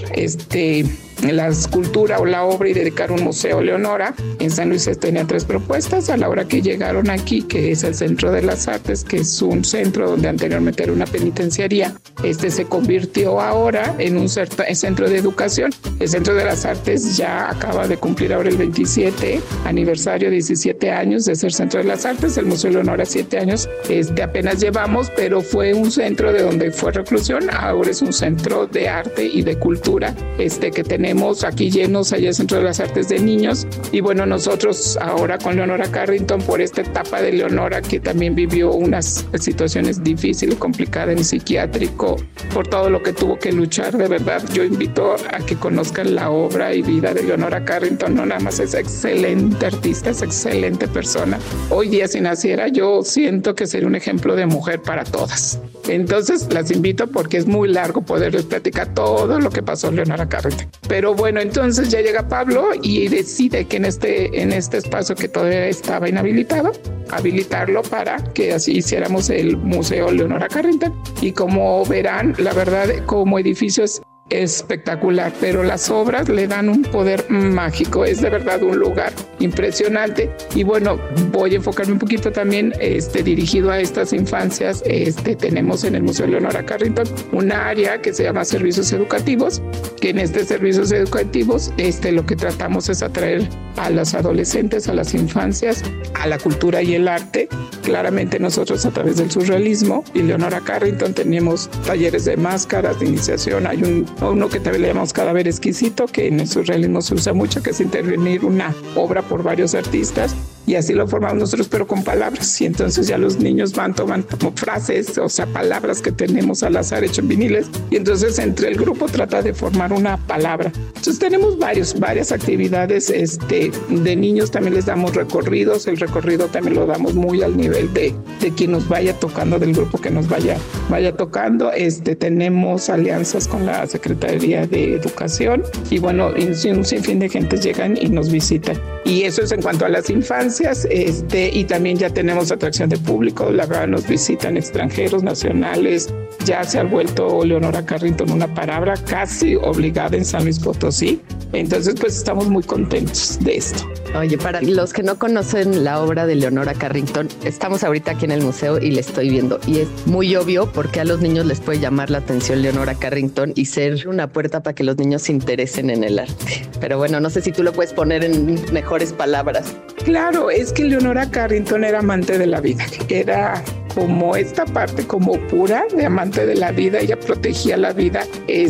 la escultura o la obra y dedicar un museo Leonora. En San Luis tenía 3 propuestas. A la hora que llegaron aquí, que es el Centro de las Artes, que es un centro donde anteriormente era una penitenciaría, se convirtió ahora en un centro de educación. El Centro de las Artes ya acaba de cumplir ahora el 27 aniversario, 17 años de ser Centro de las Artes. El Museo Leonora 7 años apenas llevamos, pero fue un centro de donde fue reclusión, ahora es un centro de arte y de cultura que tenemos aquí llenos allá el Centro de las Artes de niños. Y bueno, nosotros ahora con Leonora Carrington, por esta etapa de Leonora que también vivió unas situaciones difíciles, complicadas en psiquiátrico, por todo lo que tuvo que luchar, de verdad, yo invito a que conozcan la obra y vida de Leonora Carrington. No nada más es excelente artista, es excelente persona. Hoy día, si naciera, yo siento que sería un ejemplo de mujer para todas. Entonces las invito porque es muy largo poderles platicar todo lo que pasó Leonora Carrington. Pero bueno, entonces ya llega Pablo y decide que en este espacio que todavía estaba inhabilitado, habilitarlo para que así hiciéramos el Museo Leonora Carrington. Y como verán, la verdad, como edificio es espectacular, pero las obras le dan un poder mágico. Es de verdad un lugar impresionante. Y bueno, voy a enfocarme un poquito también dirigido a estas infancias. Tenemos en el Museo Leonora Carrington una área que se llama servicios educativos, que en estos servicios educativos lo que tratamos es atraer a los adolescentes, a las infancias, a la cultura y el arte. Claramente nosotros a través del surrealismo y Leonora Carrington tenemos talleres de máscaras, de iniciación. Hay uno que también le llamamos Cadáver Exquisito, que en el surrealismo se usa mucho, que es intervenir una obra por varios artistas, y así lo formamos nosotros, pero con palabras. Y entonces ya los niños toman como frases, o sea, palabras que tenemos al azar hecho en viniles, y entonces entre el grupo trata de formar una palabra. Entonces tenemos varias actividades de niños. También les damos recorridos. El recorrido también lo damos muy al nivel de quien nos vaya tocando, del grupo que nos vaya tocando. Tenemos alianzas con la Secretaría de Educación y bueno, un sinfín de gente llegan y nos visitan. Y eso es en cuanto a las infancias, y también ya tenemos atracción de público. La verdad, nos visitan extranjeros, nacionales. Ya se ha vuelto Leonora Carrington una palabra casi obligada en San Luis Potosí. Entonces, pues estamos muy contentos de esto. Oye, para los que no conocen la obra de Leonora Carrington, estamos ahorita aquí en el museo y la estoy viendo. Y es muy obvio porque a los niños les puede llamar la atención Leonora Carrington y ser una puerta para que los niños se interesen en el arte. Pero bueno, no sé si tú lo puedes poner en mejores palabras. Claro, es que Leonora Carrington era amante de la vida. Era como esta parte como pura de amante de la vida. Ella protegía la vida,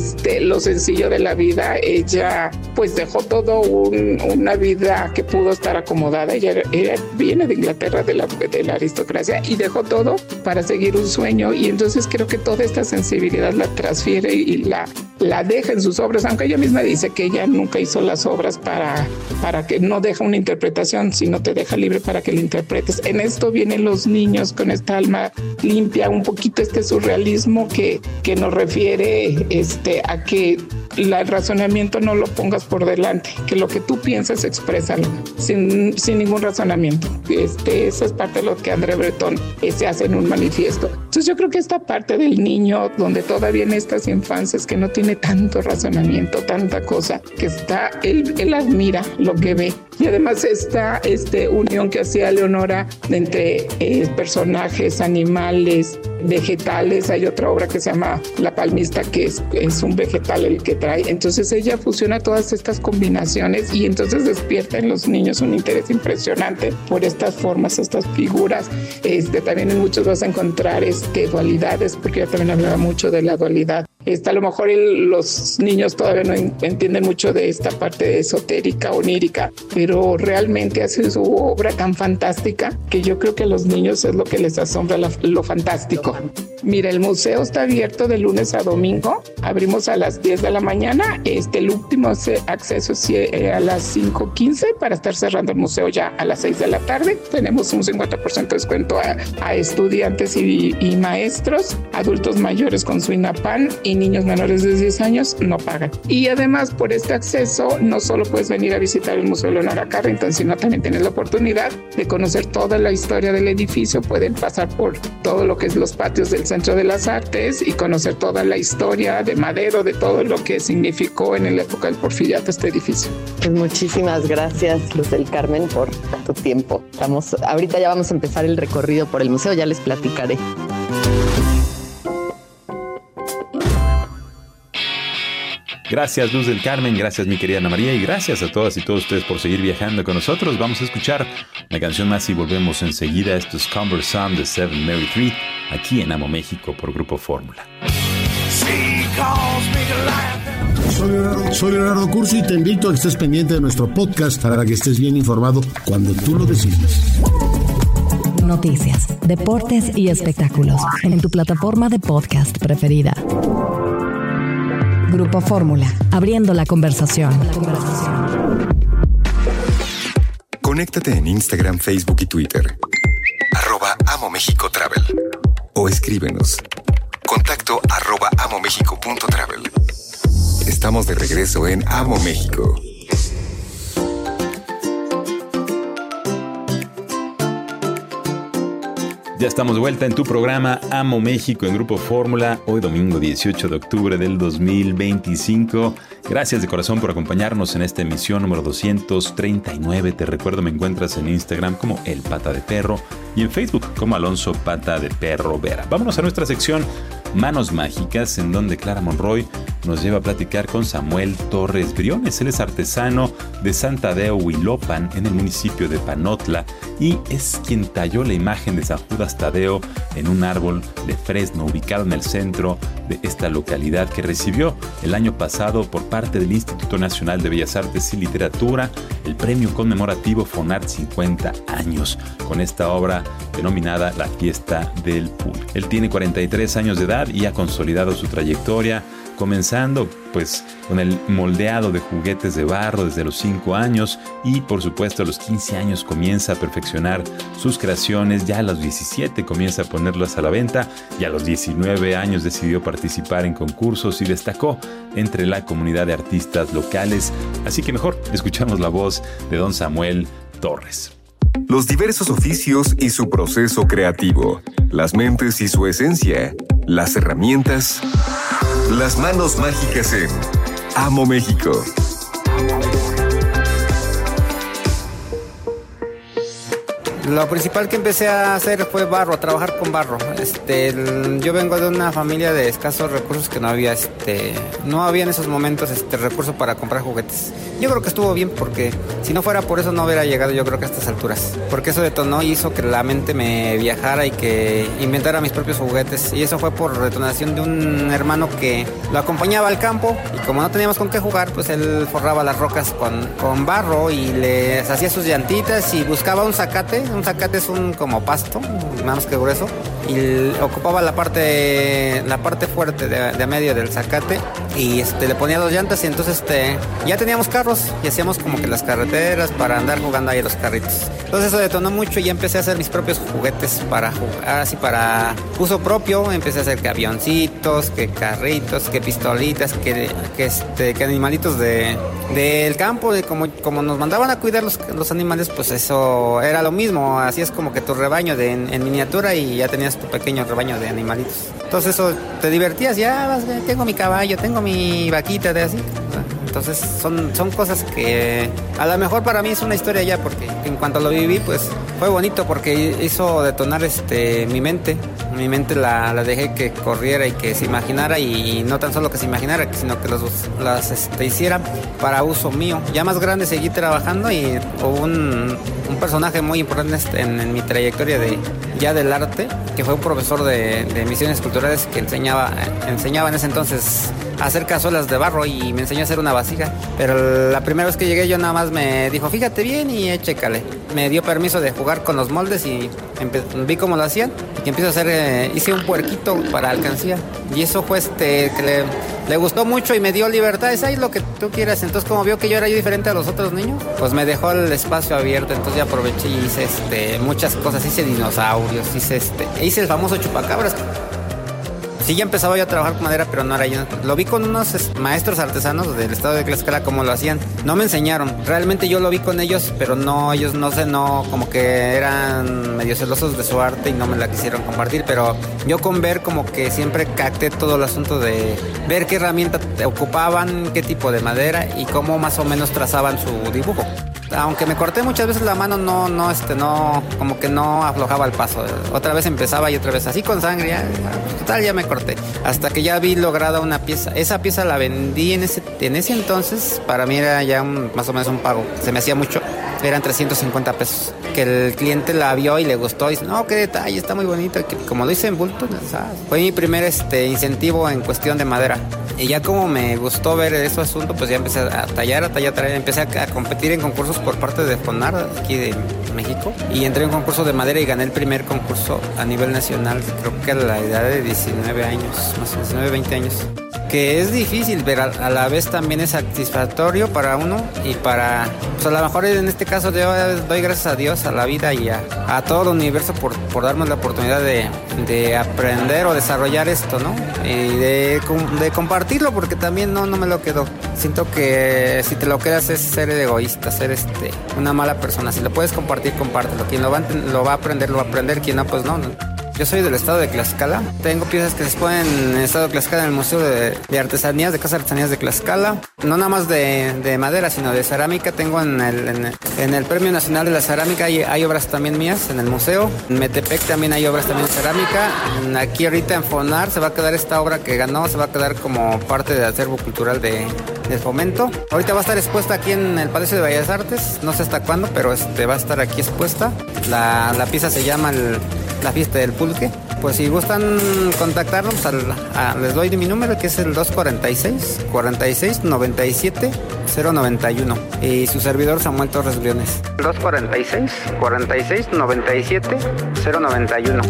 lo sencillo de la vida. Ella pues dejó todo una vida que pudo estar acomodada. Ella viene de Inglaterra, de la aristocracia, y dejó todo para seguir un sueño. Y entonces creo que toda esta sensibilidad la transfiere y la deja en sus obras, aunque ella misma dice que ella nunca hizo las obras para que no deja una interpretación, sino te deja libre para que la interpretes. En esto vienen los niños con esta alma limpia, un poquito surrealismo que nos refiere a que el razonamiento no lo pongas por delante, que lo que tú piensas exprésalo sin ningún razonamiento. Esa es parte de lo que André Breton se hace en un manifiesto. Entonces yo creo que esta parte del niño, donde todavía en estas infancias que no tiene tanto razonamiento, tanta cosa, que está, él admira lo que ve. Y además esta unión que hacía Leonora entre personajes, animales, vegetales. Hay otra obra que se llama La Palmista, que es un vegetal el que trae. Entonces ella fusiona todas estas combinaciones y entonces despierta en los niños un interés impresionante por estas formas, estas figuras. También en muchos vas a encontrar dualidades, porque ella también hablaba mucho de la dualidad. A lo mejor los niños todavía no entienden mucho de esta parte esotérica, onírica, pero realmente hace su obra tan fantástica que yo creo que a los niños es lo que les asombra, lo fantástico. Mira, el museo está abierto de lunes a domingo. Abrimos a las 10 de la mañana. El último acceso es a las 5:15 para estar cerrando el museo ya a las 6 de la tarde. Tenemos un 50% de descuento a estudiantes y maestros, adultos mayores con su INAPAN y niños menores de 10 años no pagan. Y además, por este acceso, no solo puedes venir a visitar el Museo Leonora Carrington, sino también tienes la oportunidad de conocer toda la historia del edificio. Pueden pasar por todo lo que es los patios del Centro de las Artes y conocer toda la historia de Madero, de todo lo que significó en la época del Porfiriato este edificio. Pues muchísimas gracias, Luz del Carmen, por tu tiempo. Ahorita ya vamos a empezar el recorrido por el museo, ya les platicaré. Gracias, Luz del Carmen, gracias, mi querida Ana María, y gracias a todas y todos ustedes por seguir viajando con nosotros. Vamos a escuchar una canción más y volvemos enseguida. Esto es Cumbersome de Seven Mary 3, aquí en Amo México por Grupo Fórmula. Soy Leonardo Curcio y te invito a que estés pendiente de nuestro podcast para que estés bien informado cuando tú lo decidas. Noticias, deportes y espectáculos en tu plataforma de podcast preferida. Grupo Fórmula, abriendo la conversación. Conéctate en Instagram, Facebook y Twitter. @AmoMéxicoTravel. O escríbenos. Contacto @amomexico.travel. Estamos de regreso en Amo México. Ya estamos de vuelta en tu programa Amo México en Grupo Fórmula, hoy domingo 18 de octubre del 2025. Gracias de corazón por acompañarnos en esta emisión número 239. Te recuerdo, me encuentras en Instagram como El Pata de Perro y en Facebook como Alonso Pata de Perro Vera. Vámonos a nuestra sección Manos Mágicas, en donde Clara Monroy nos lleva a platicar con Samuel Torres Briones. Él es artesano de San Tadeo Huilopan, en el municipio de Panotla, y es quien talló la imagen de San Judas Tadeo en un árbol de fresno ubicado en el centro de esta localidad, que recibió el año pasado por parte del Instituto Nacional de Bellas Artes y Literatura el premio conmemorativo Fonart 50 años, con esta obra denominada La Fiesta del Pool. Él tiene 43 años de edad y ha consolidado su trayectoria, comenzando pues con el moldeado de juguetes de barro desde los 5 años y por supuesto a los 15 años comienza a perfeccionar sus creaciones. Ya a los 17 comienza a ponerlas a la venta y a los 19 años decidió participar en concursos y destacó entre la comunidad de artistas locales. Así que mejor escuchamos la voz de don Samuel Torres. Los diversos oficios y su proceso creativo, las mentes y su esencia, las herramientas, las manos mágicas en Amo México. Lo principal que empecé a hacer fue barro, a trabajar con barro. Yo vengo de una familia de escasos recursos que no había en esos momentos recursos para comprar juguetes. Yo creo que estuvo bien porque si no fuera por eso no hubiera llegado yo creo que a estas alturas. Porque eso detonó y hizo que la mente me viajara y que inventara mis propios juguetes. Y eso fue por detonación de un hermano que lo acompañaba al campo y como no teníamos con qué jugar, pues él forraba las rocas con barro y les hacía sus llantitas y buscaba un zacate. Un zacate es un como pasto, más que grueso, y ocupaba la parte fuerte de medio del zacate y le ponía 2 llantas y entonces ya teníamos carros y hacíamos como que las carreteras para andar jugando ahí los carritos. Entonces eso detonó mucho y ya empecé a hacer mis propios juguetes para jugar, así para uso propio. Empecé a hacer que avioncitos, que carritos, que pistolitas, que animalitos del campo, como nos mandaban a cuidar los animales, pues eso era lo mismo. Así es como que tu rebaño en miniatura y ya tenías tu pequeño rebaño de animalitos. Entonces eso te divertías, ya tengo mi caballo, tengo mi vaquita, de así. Entonces son cosas que a lo mejor para mí es una historia ya, porque en cuanto lo viví pues fue bonito porque hizo detonar mi mente. Mi mente la dejé que corriera y que se imaginara, y no tan solo que se imaginara, sino que las hiciera para uso mío. Ya más grande seguí trabajando y hubo un personaje muy importante en mi trayectoria del arte, que fue un profesor de misiones culturales que enseñaba en ese entonces a hacer cazuelas de barro y me enseñó a hacer una vasija. Pero la primera vez que llegué yo nada más me dijo, fíjate bien y chécale. Me dio permiso de jugar con los moldes y vi cómo lo hacían y empiezo a hacer, hice un puerquito para alcancía y eso fue que le gustó mucho y me dio libertad. Es ahí lo que tú quieras. Entonces como vio que yo era diferente a los otros niños, pues me dejó el espacio abierto. Entonces ya aproveché y hice muchas cosas. Hice dinosaurios, hice el famoso chupacabras. Sí, ya empezaba yo a trabajar con madera, pero no era yo. Lo vi con unos maestros artesanos del estado de Tlaxcala cómo lo hacían. No me enseñaron. Realmente yo lo vi con ellos, pero no, ellos como que eran medio celosos de su arte y no me la quisieron compartir. Pero yo con ver como que siempre capté todo el asunto de ver qué herramienta ocupaban, qué tipo de madera y cómo más o menos trazaban su dibujo. Aunque me corté muchas veces la mano, no, como que no aflojaba el paso. Otra vez empezaba y otra vez así con sangre, ya me corté. Hasta que ya vi lograda una pieza. Esa pieza la vendí en ese entonces, para mí era ya más o menos un pago. Se me hacía mucho, eran 350 pesos. Que el cliente la vio y le gustó y dice, no, qué detalle, está muy bonito. Que como lo hice en bulto, fue mi primer incentivo en cuestión de madera. Y ya como me gustó ver ese asunto, pues ya empecé a tallar, empecé a competir en concursos por parte de FONAR, aquí de México. Y entré en un concurso de madera y gané el primer concurso a nivel nacional, creo que a la edad de 19 años, más de 19, 20 años. Que es difícil, pero a la vez también es satisfactorio para uno y para... Pues a lo mejor en este caso yo doy gracias a Dios, a la vida y a todo el universo por darme la oportunidad de aprender o desarrollar esto, ¿no? Y de compartirlo, porque también no me lo quedo. Siento que si te lo quedas es ser egoísta, ser una mala persona. Si lo puedes compartir, compártelo. Quien lo va a aprender, quien no, pues no. Yo soy del estado de Tlaxcala. Tengo piezas que se exponen en el estado de Tlaxcala en el Museo de Artesanías, de Casa de Artesanías de Tlaxcala. No nada más de madera, sino de cerámica. Tengo en el Premio Nacional de la Cerámica hay obras también mías en el museo. En Metepec también hay obras también de cerámica. Aquí ahorita en FONAR se va a quedar esta obra que ganó, se va a quedar como parte del acervo cultural del Fomento. Ahorita va a estar expuesta aquí en el Palacio de Bellas Artes. No sé hasta cuándo, pero va a estar aquí expuesta. La pieza se llama La Fiesta del Pulque. Pues si gustan contactarnos, les doy mi número, que es el 246 46 97 091, y su servidor Samuel Torres Briones. 246 46 97 091.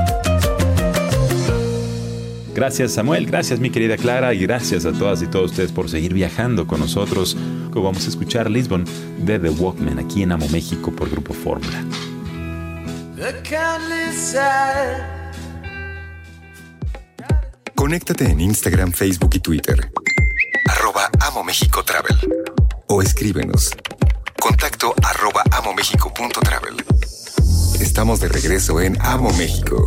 Gracias Samuel, gracias mi querida Clara, y gracias a todas y todos ustedes por seguir viajando con nosotros. Como vamos a escuchar Lisbon de The Walkmen aquí en Amo México por Grupo Fórmula. Conéctate en Instagram, Facebook y Twitter. @AmoMéxicoTravel. O escríbenos. Contacto @amomexico.travel. Estamos de regreso en Amo México.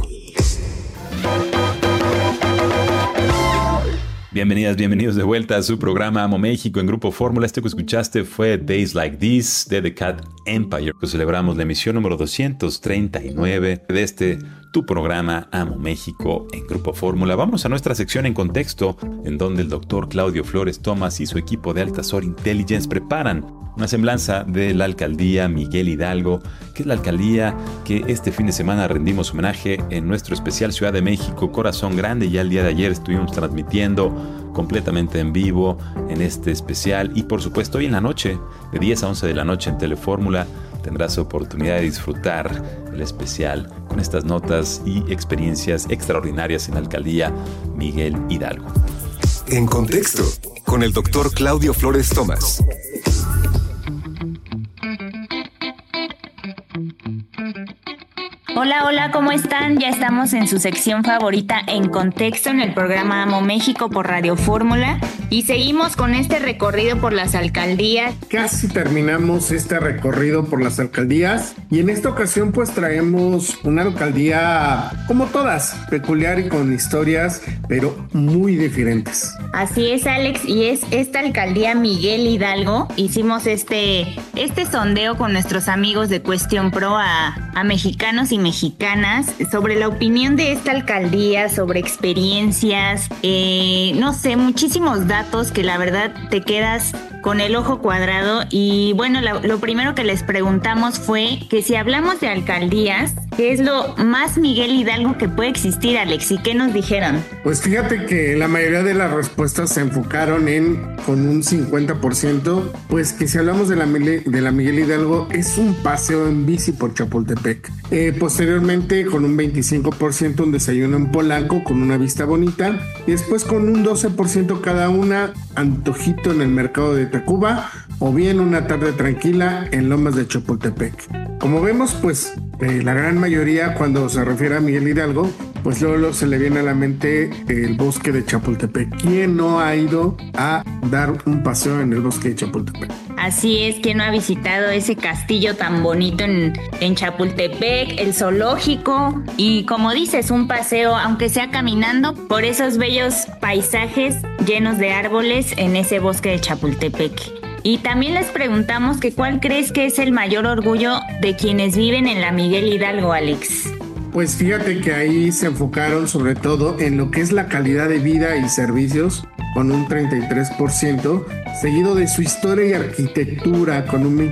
Bienvenidas, bienvenidos de vuelta a su programa Amo México en Grupo Fórmula. Este que escuchaste fue Days Like This de The Cat Empire, que celebramos la emisión número 239 de tu programa Amo México en Grupo Fórmula. Vamos a nuestra sección En Contexto, en donde el doctor Claudio Flores Tomás y su equipo de Altasor Intelligence preparan una semblanza de la alcaldía Miguel Hidalgo, que es la alcaldía que este fin de semana rendimos homenaje en nuestro especial Ciudad de México, Corazón Grande. Ya el día de ayer estuvimos transmitiendo completamente en vivo en este especial, y por supuesto hoy en la noche, de 10 a 11 de la noche en Telefórmula, tendrás oportunidad de disfrutar el especial con estas notas y experiencias extraordinarias en la alcaldía Miguel Hidalgo. En Contexto, con el doctor Claudio Flores Tomás. Hola, hola, ¿cómo están? Ya estamos en su sección favorita En Contexto, en el programa Amo México por Radio Fórmula, y seguimos con este recorrido por las alcaldías. Casi terminamos este recorrido por las alcaldías, y en esta ocasión pues traemos una alcaldía como todas, peculiar y con historias, pero muy diferentes. Así es, Alex, y es esta alcaldía Miguel Hidalgo. Hicimos este sondeo con nuestros amigos de Cuestión Pro a mexicanos y mexicanas sobre la opinión de esta alcaldía, sobre experiencias, no sé, muchísimos datos que la verdad te quedas con el ojo cuadrado. Y bueno, lo primero que les preguntamos fue que si hablamos de alcaldías, ¿qué es lo más Miguel Hidalgo que puede existir, Alex? ¿Y qué nos dijeron? Pues fíjate que la mayoría de las respuestas se enfocaron con un 50%, pues que si hablamos de la Miguel Hidalgo, es un paseo en bici por Chapultepec. Posteriormente, con un 25%, un desayuno en Polanco con una vista bonita, y después con un 12% cada una, antojito en el mercado de Tacuba, o bien una tarde tranquila en Lomas de Chapultepec. Como vemos, pues la gran mayoría, cuando se refiere a Miguel Hidalgo, pues luego se le viene a la mente el bosque de Chapultepec. ¿Quién no ha ido a dar un paseo en el bosque de Chapultepec? Así es, ¿quién no ha visitado ese castillo tan bonito en Chapultepec, el zoológico? Y como dices, un paseo, aunque sea caminando, por esos bellos paisajes llenos de árboles en ese bosque de Chapultepec. Y también les preguntamos que cuál crees que es el mayor orgullo de quienes viven en la Miguel Hidalgo, Alex. Pues fíjate que ahí se enfocaron sobre todo en lo que es la calidad de vida y servicios, con un 33%, seguido de su historia y arquitectura con un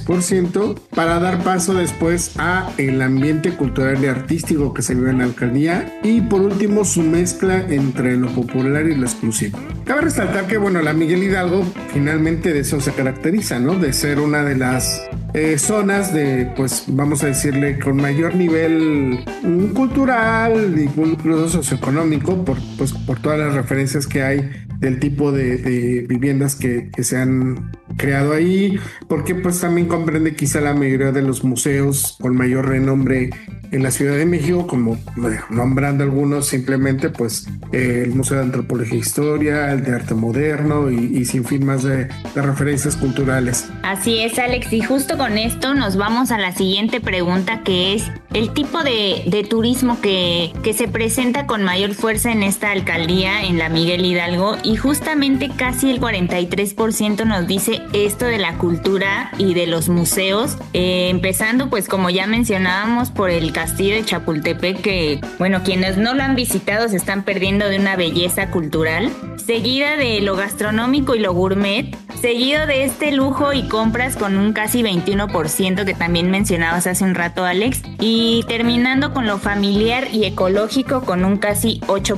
26%, para dar paso después a el ambiente cultural y artístico que se vive en la alcaldía, y por último su mezcla entre lo popular y lo exclusivo. Cabe resaltar que la Miguel Hidalgo finalmente de eso se caracteriza, ¿no? De ser una de las zonas de, pues vamos a decirle, con mayor nivel cultural y incluso socioeconómico por todas las referencias que hay del tipo de viviendas que se han creado ahí, porque pues también comprende quizá la mayoría de los museos con mayor renombre en la Ciudad de México, como nombrando algunos simplemente, pues el Museo de Antropología e Historia, el de Arte Moderno y sin fin más de referencias culturales. Así es, Alex, y justo con esto nos vamos a la siguiente pregunta, que es el tipo de turismo que se presenta con mayor fuerza en esta alcaldía, en la Miguel Hidalgo, y justamente casi el 43% nos dice esto de la cultura y de los museos, empezando pues como ya mencionábamos por el castillo de Chapultepec, que quienes no lo han visitado se están perdiendo de una belleza cultural, seguida de lo gastronómico y lo gourmet, seguido de este lujo y compras con un casi 21% que también mencionabas hace un rato, Alex, y terminando con lo familiar y ecológico con un casi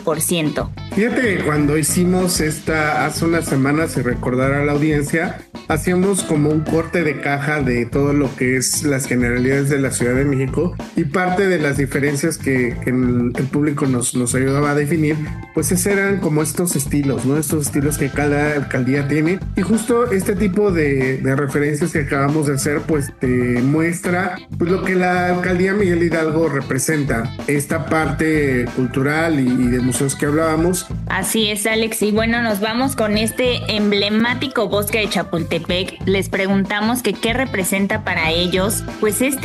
8%. Fíjate que cuando hicimos hace unas semanas, si recordara a la audiencia, hacíamos como un corte de caja de todo lo que es las generalidades de la Ciudad de México, y parte de las diferencias que el público nos ayudaba a definir, pues eran como estos estilos, ¿no? Estos estilos que cada alcaldía tiene, y justo este tipo de referencias que acabamos de hacer, pues te muestra pues lo que la alcaldía Miguel Hidalgo representa, esta parte cultural y de museos que hablábamos. Así es, Alex, y nos vamos con este emblemático bosque de Chapultepec. Les preguntamos que qué representa para ellos, pues es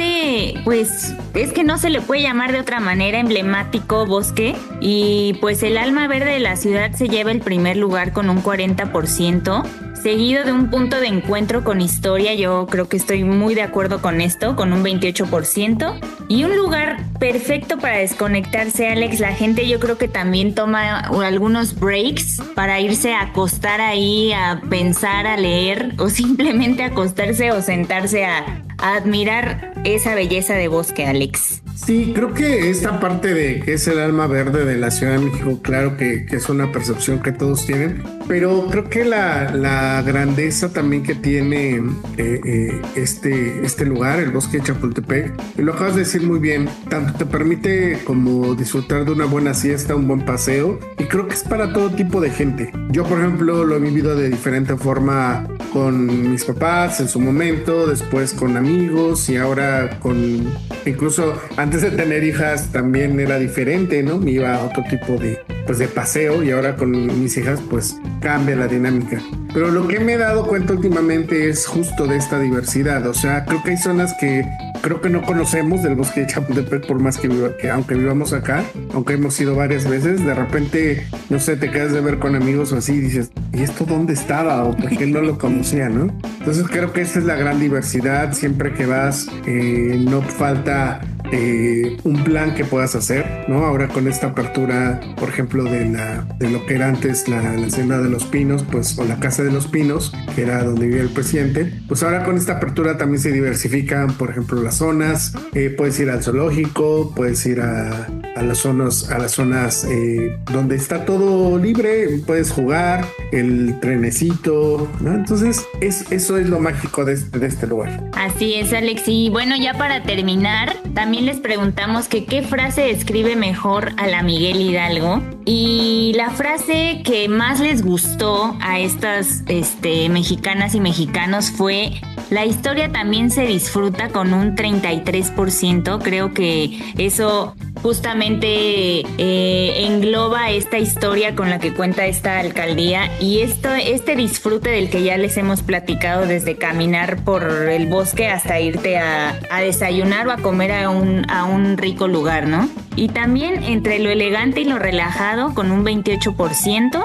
que no se le puede llamar de otra manera, emblemático bosque, y pues el alma verde de la ciudad se lleva el primer lugar con un 40%, seguido de un punto de encuentro con historia. Yo creo que estoy muy de acuerdo con esto, con un 28%. Y un lugar perfecto para desconectarse, Alex. La gente yo creo que también toma algunos breaks para irse a acostar ahí, a pensar, a leer, o simplemente acostarse o sentarse a admirar esa belleza de bosque, Alex. Sí, creo que esta parte de que es el alma verde de la Ciudad de México, claro que es una percepción que todos tienen, pero creo que la grandeza también que tiene este lugar, el bosque de Chapultepec, y lo acabas de decir muy bien, tanto te permite como disfrutar de una buena siesta, un buen paseo, y creo que es para todo tipo de gente. Yo, por ejemplo, lo he vivido de diferente forma con mis papás en su momento, después con amigos y ahora incluso antes de tener hijas también era diferente, ¿no? Me iba a otro tipo de paseo y ahora con mis hijas pues cambia la dinámica. Pero lo que me he dado cuenta últimamente es justo de esta diversidad. O sea, creo que hay zonas que creo que no conocemos del bosque de Chapultepec, por más que aunque vivamos acá, aunque hemos ido varias veces, de repente, no sé, te quedas de ver con amigos o así y dices, ¿y esto dónde estaba? O por qué no lo conocía, ¿no? Entonces creo que esta es la gran diversidad. Siempre que vas, no falta un plan que puedas hacer, ¿no? Ahora con esta apertura, por ejemplo, de lo que era antes la Hacienda de los Pinos, pues, o la Casa de los Pinos, que era donde vivía el presidente, pues ahora con esta apertura también se diversifican, por ejemplo, las zonas. Puedes ir al zoológico, puedes ir a las zonas donde está todo libre, puedes jugar, el trenecito, ¿no? Entonces eso es lo mágico de este lugar. Así es, Alex. Y bueno, ya para terminar, también les preguntamos que qué frase describe mejor a la Miguel Hidalgo, y la frase que más les gustó a estas mexicanas y mexicanos fue: la historia también se disfruta, con un 33%. Creo que eso justamente engloba esta historia con la que cuenta esta alcaldía y este disfrute del que ya les hemos platicado, desde caminar por el bosque hasta irte a desayunar o a comer a un rico lugar, ¿no? Y también entre lo elegante y lo relajado, con un 28%,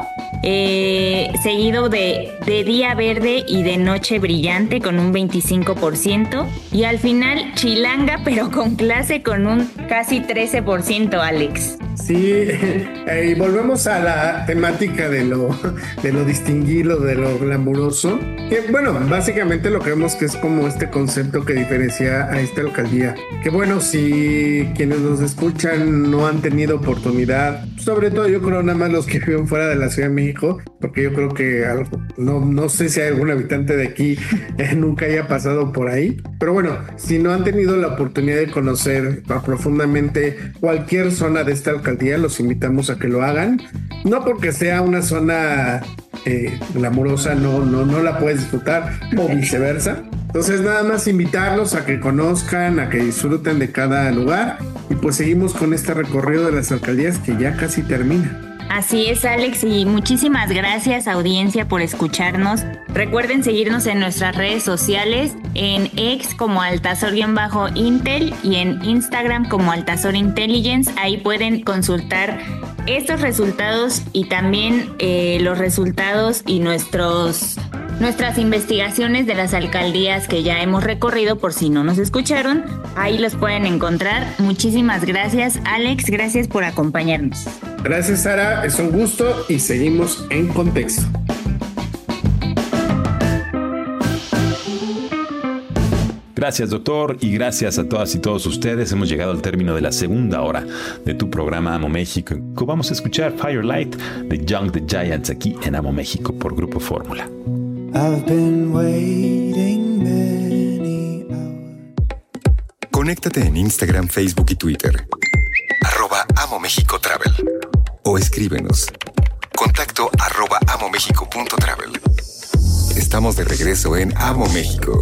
seguido de día verde y de noche brillante, con un 25%, y al final chilanga pero con clase, con un casi 13%, Alex. Sí, y volvemos a la temática de lo distinguido, de lo glamuroso. Que, bueno, básicamente lo que vemos que es como este concepto que diferencia a esta alcaldía. Que bueno, si quienes nos escuchan no han tenido oportunidad, sobre todo yo creo nada más los que viven fuera de la Ciudad de México, porque yo creo que no sé si hay algún habitante de aquí nunca haya pasado por ahí. Pero bueno, si no han tenido la oportunidad de conocer profundamente cualquier zona de esta alcaldía, los invitamos a que lo hagan. No porque sea una zona glamurosa, no la puedes disfrutar, o viceversa. Entonces nada más invitarlos a que conozcan, a que disfruten de cada lugar, y pues seguimos con este recorrido de las alcaldías que ya casi termina. Así es, Alex, y muchísimas gracias, audiencia, por escucharnos. Recuerden seguirnos en nuestras redes sociales, en X como Altazor-Intel y en Instagram como Altazor Intelligence. Ahí pueden consultar estos resultados y también los resultados y nuestras investigaciones de las alcaldías que ya hemos recorrido, por si no nos escucharon. Ahí los pueden encontrar. Muchísimas gracias, Alex. Gracias por acompañarnos. Gracias, Sara. Es un gusto y seguimos en contexto. Gracias, doctor, y gracias a todas y todos ustedes. Hemos llegado al término de la segunda hora de tu programa Amo México. Vamos a escuchar Firelight de Young the Giants aquí en Amo México por Grupo Fórmula. Conéctate en Instagram, Facebook y Twitter. @AmoMéxicoTravel. O escríbenos. Contacto @amomexico.travel. Estamos de regreso en Amo México.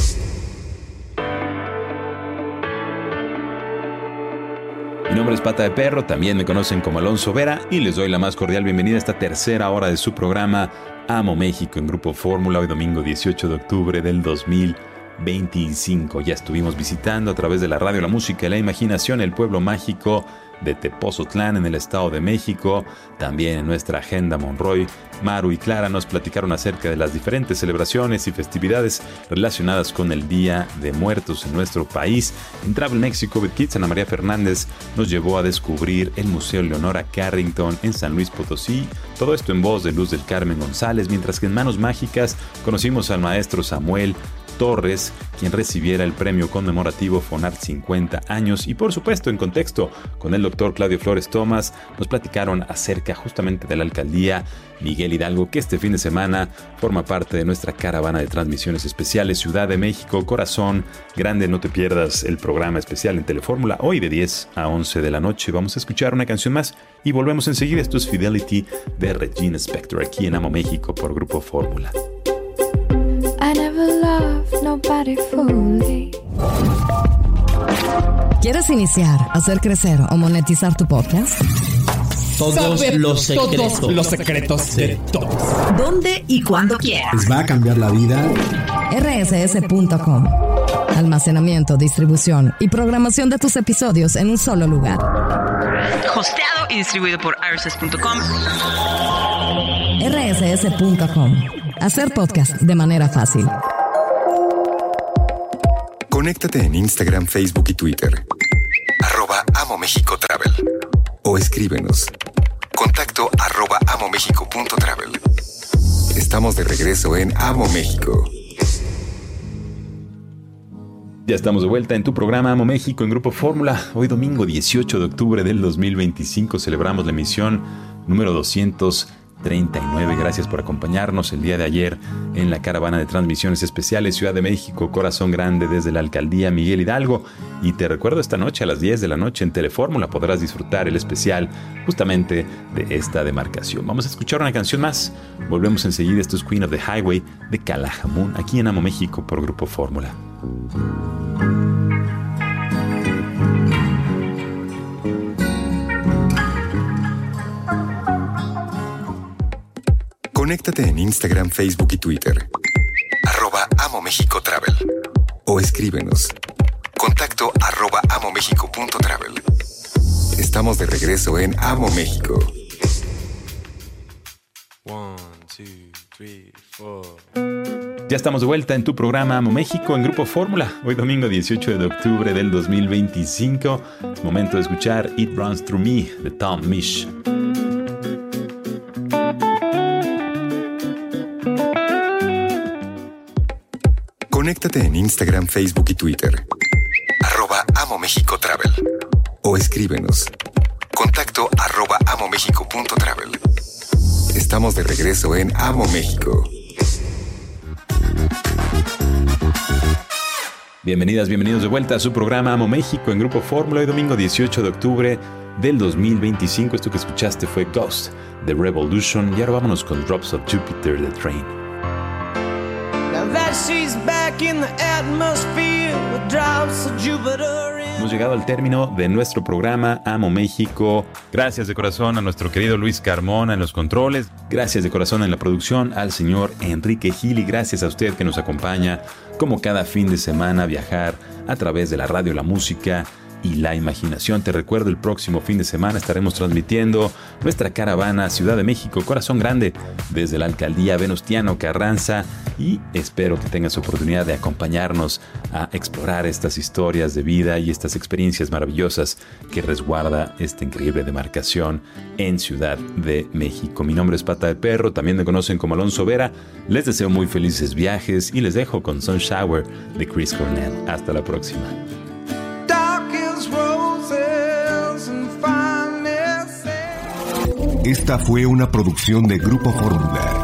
Mi nombre es Pata de Perro, también me conocen como Alonso Vera, y les doy la más cordial bienvenida a esta tercera hora de su programa Amo México en Grupo Fórmula, hoy domingo 18 de octubre del 2020. 2025. Ya estuvimos visitando a través de la radio, la música y la imaginación el pueblo mágico de Tepozotlán en el Estado de México. También en nuestra agenda Monroy, Maru y Clara nos platicaron acerca de las diferentes celebraciones y festividades relacionadas con el Día de Muertos en nuestro país. En Travel Mexico with Kids, Ana María Fernández nos llevó a descubrir el Museo Leonora Carrington en San Luis Potosí. Todo esto en voz de Luz del Carmen González, mientras que en Manos Mágicas conocimos al maestro Samuel Torres, quien recibiera el premio conmemorativo FONART 50 años, y por supuesto en contexto con el doctor Claudio Flores Tomás nos platicaron acerca justamente de la alcaldía Miguel Hidalgo, que este fin de semana forma parte de nuestra caravana de transmisiones especiales Ciudad de México, Corazón Grande. No te pierdas el programa especial en Telefórmula hoy de 10 a 11 de la noche. Vamos a escuchar una canción más y volvemos enseguida. Esto es Fidelity de Regina Spektor aquí en Amo México por Grupo Fórmula. I never loved nobody fully. ¿Quieres iniciar, hacer crecer o monetizar tu podcast? Todos los secretos de todos. ¿Dónde y cuándo quieras? Les va a cambiar la vida. rss.com. Almacenamiento, distribución y programación de tus episodios en un solo lugar. Hosteado y distribuido por rss.com. rss.com. Hacer podcast de manera fácil. Conéctate en Instagram, Facebook y Twitter. @AmoMéxicoTravel. O escríbenos. Contacto @amomexico.travel. Estamos de regreso en Amo México. Ya estamos de vuelta en tu programa Amo México en Grupo Fórmula. Hoy domingo 18 de octubre del 2025 celebramos la emisión número 239. Gracias por acompañarnos el día de ayer en la caravana de transmisiones especiales Ciudad de México, Corazón Grande desde la alcaldía Miguel Hidalgo. Y te recuerdo, esta noche a las 10 de la noche en Telefórmula podrás disfrutar el especial justamente de esta demarcación. Vamos a escuchar una canción más. Volvemos enseguida. Esto es Queen of the Highway de Calajamun aquí en Amo México por Grupo Fórmula. Conéctate en Instagram, Facebook y Twitter. @AmoMéxicoTravel. O escríbenos. Contacto @amomexico.travel. Estamos de regreso en Amo México. 1, 2, 3, 4. Ya estamos de vuelta en tu programa Amo México en Grupo Fórmula. Hoy domingo 18 de octubre del 2025. Es momento de escuchar It Runs Through Me de Tom Misch. Conéctate en Instagram, Facebook y Twitter. @AmoMéxicoTravel. O escríbenos. Contacto @amomexico.travel. Estamos de regreso en Amo México. Bienvenidas, bienvenidos de vuelta a su programa Amo México en Grupo Fórmula. Hoy domingo 18 de octubre del 2025. Esto que escuchaste fue Ghost de Revolution. Y ahora vámonos con Drops of Jupiter de Train. Hemos llegado al término de nuestro programa Amo México. Gracias de corazón a nuestro querido Luis Carmona en los controles. Gracias de corazón en la producción al señor Enrique Gil. Y gracias a usted que nos acompaña como cada fin de semana a viajar a través de la radio, la música y la imaginación. Te recuerdo, el próximo fin de semana estaremos transmitiendo nuestra caravana Ciudad de México, Corazón Grande, desde la alcaldía Venustiano Carranza, y espero que tengas oportunidad de acompañarnos a explorar estas historias de vida y estas experiencias maravillosas que resguarda esta increíble demarcación en Ciudad de México. Mi nombre es Pata de Perro, también me conocen como Alonso Vera. Les deseo muy felices viajes y les dejo con Sun Shower de Chris Cornell. Hasta la próxima. Esta fue una producción de Grupo Fórmula.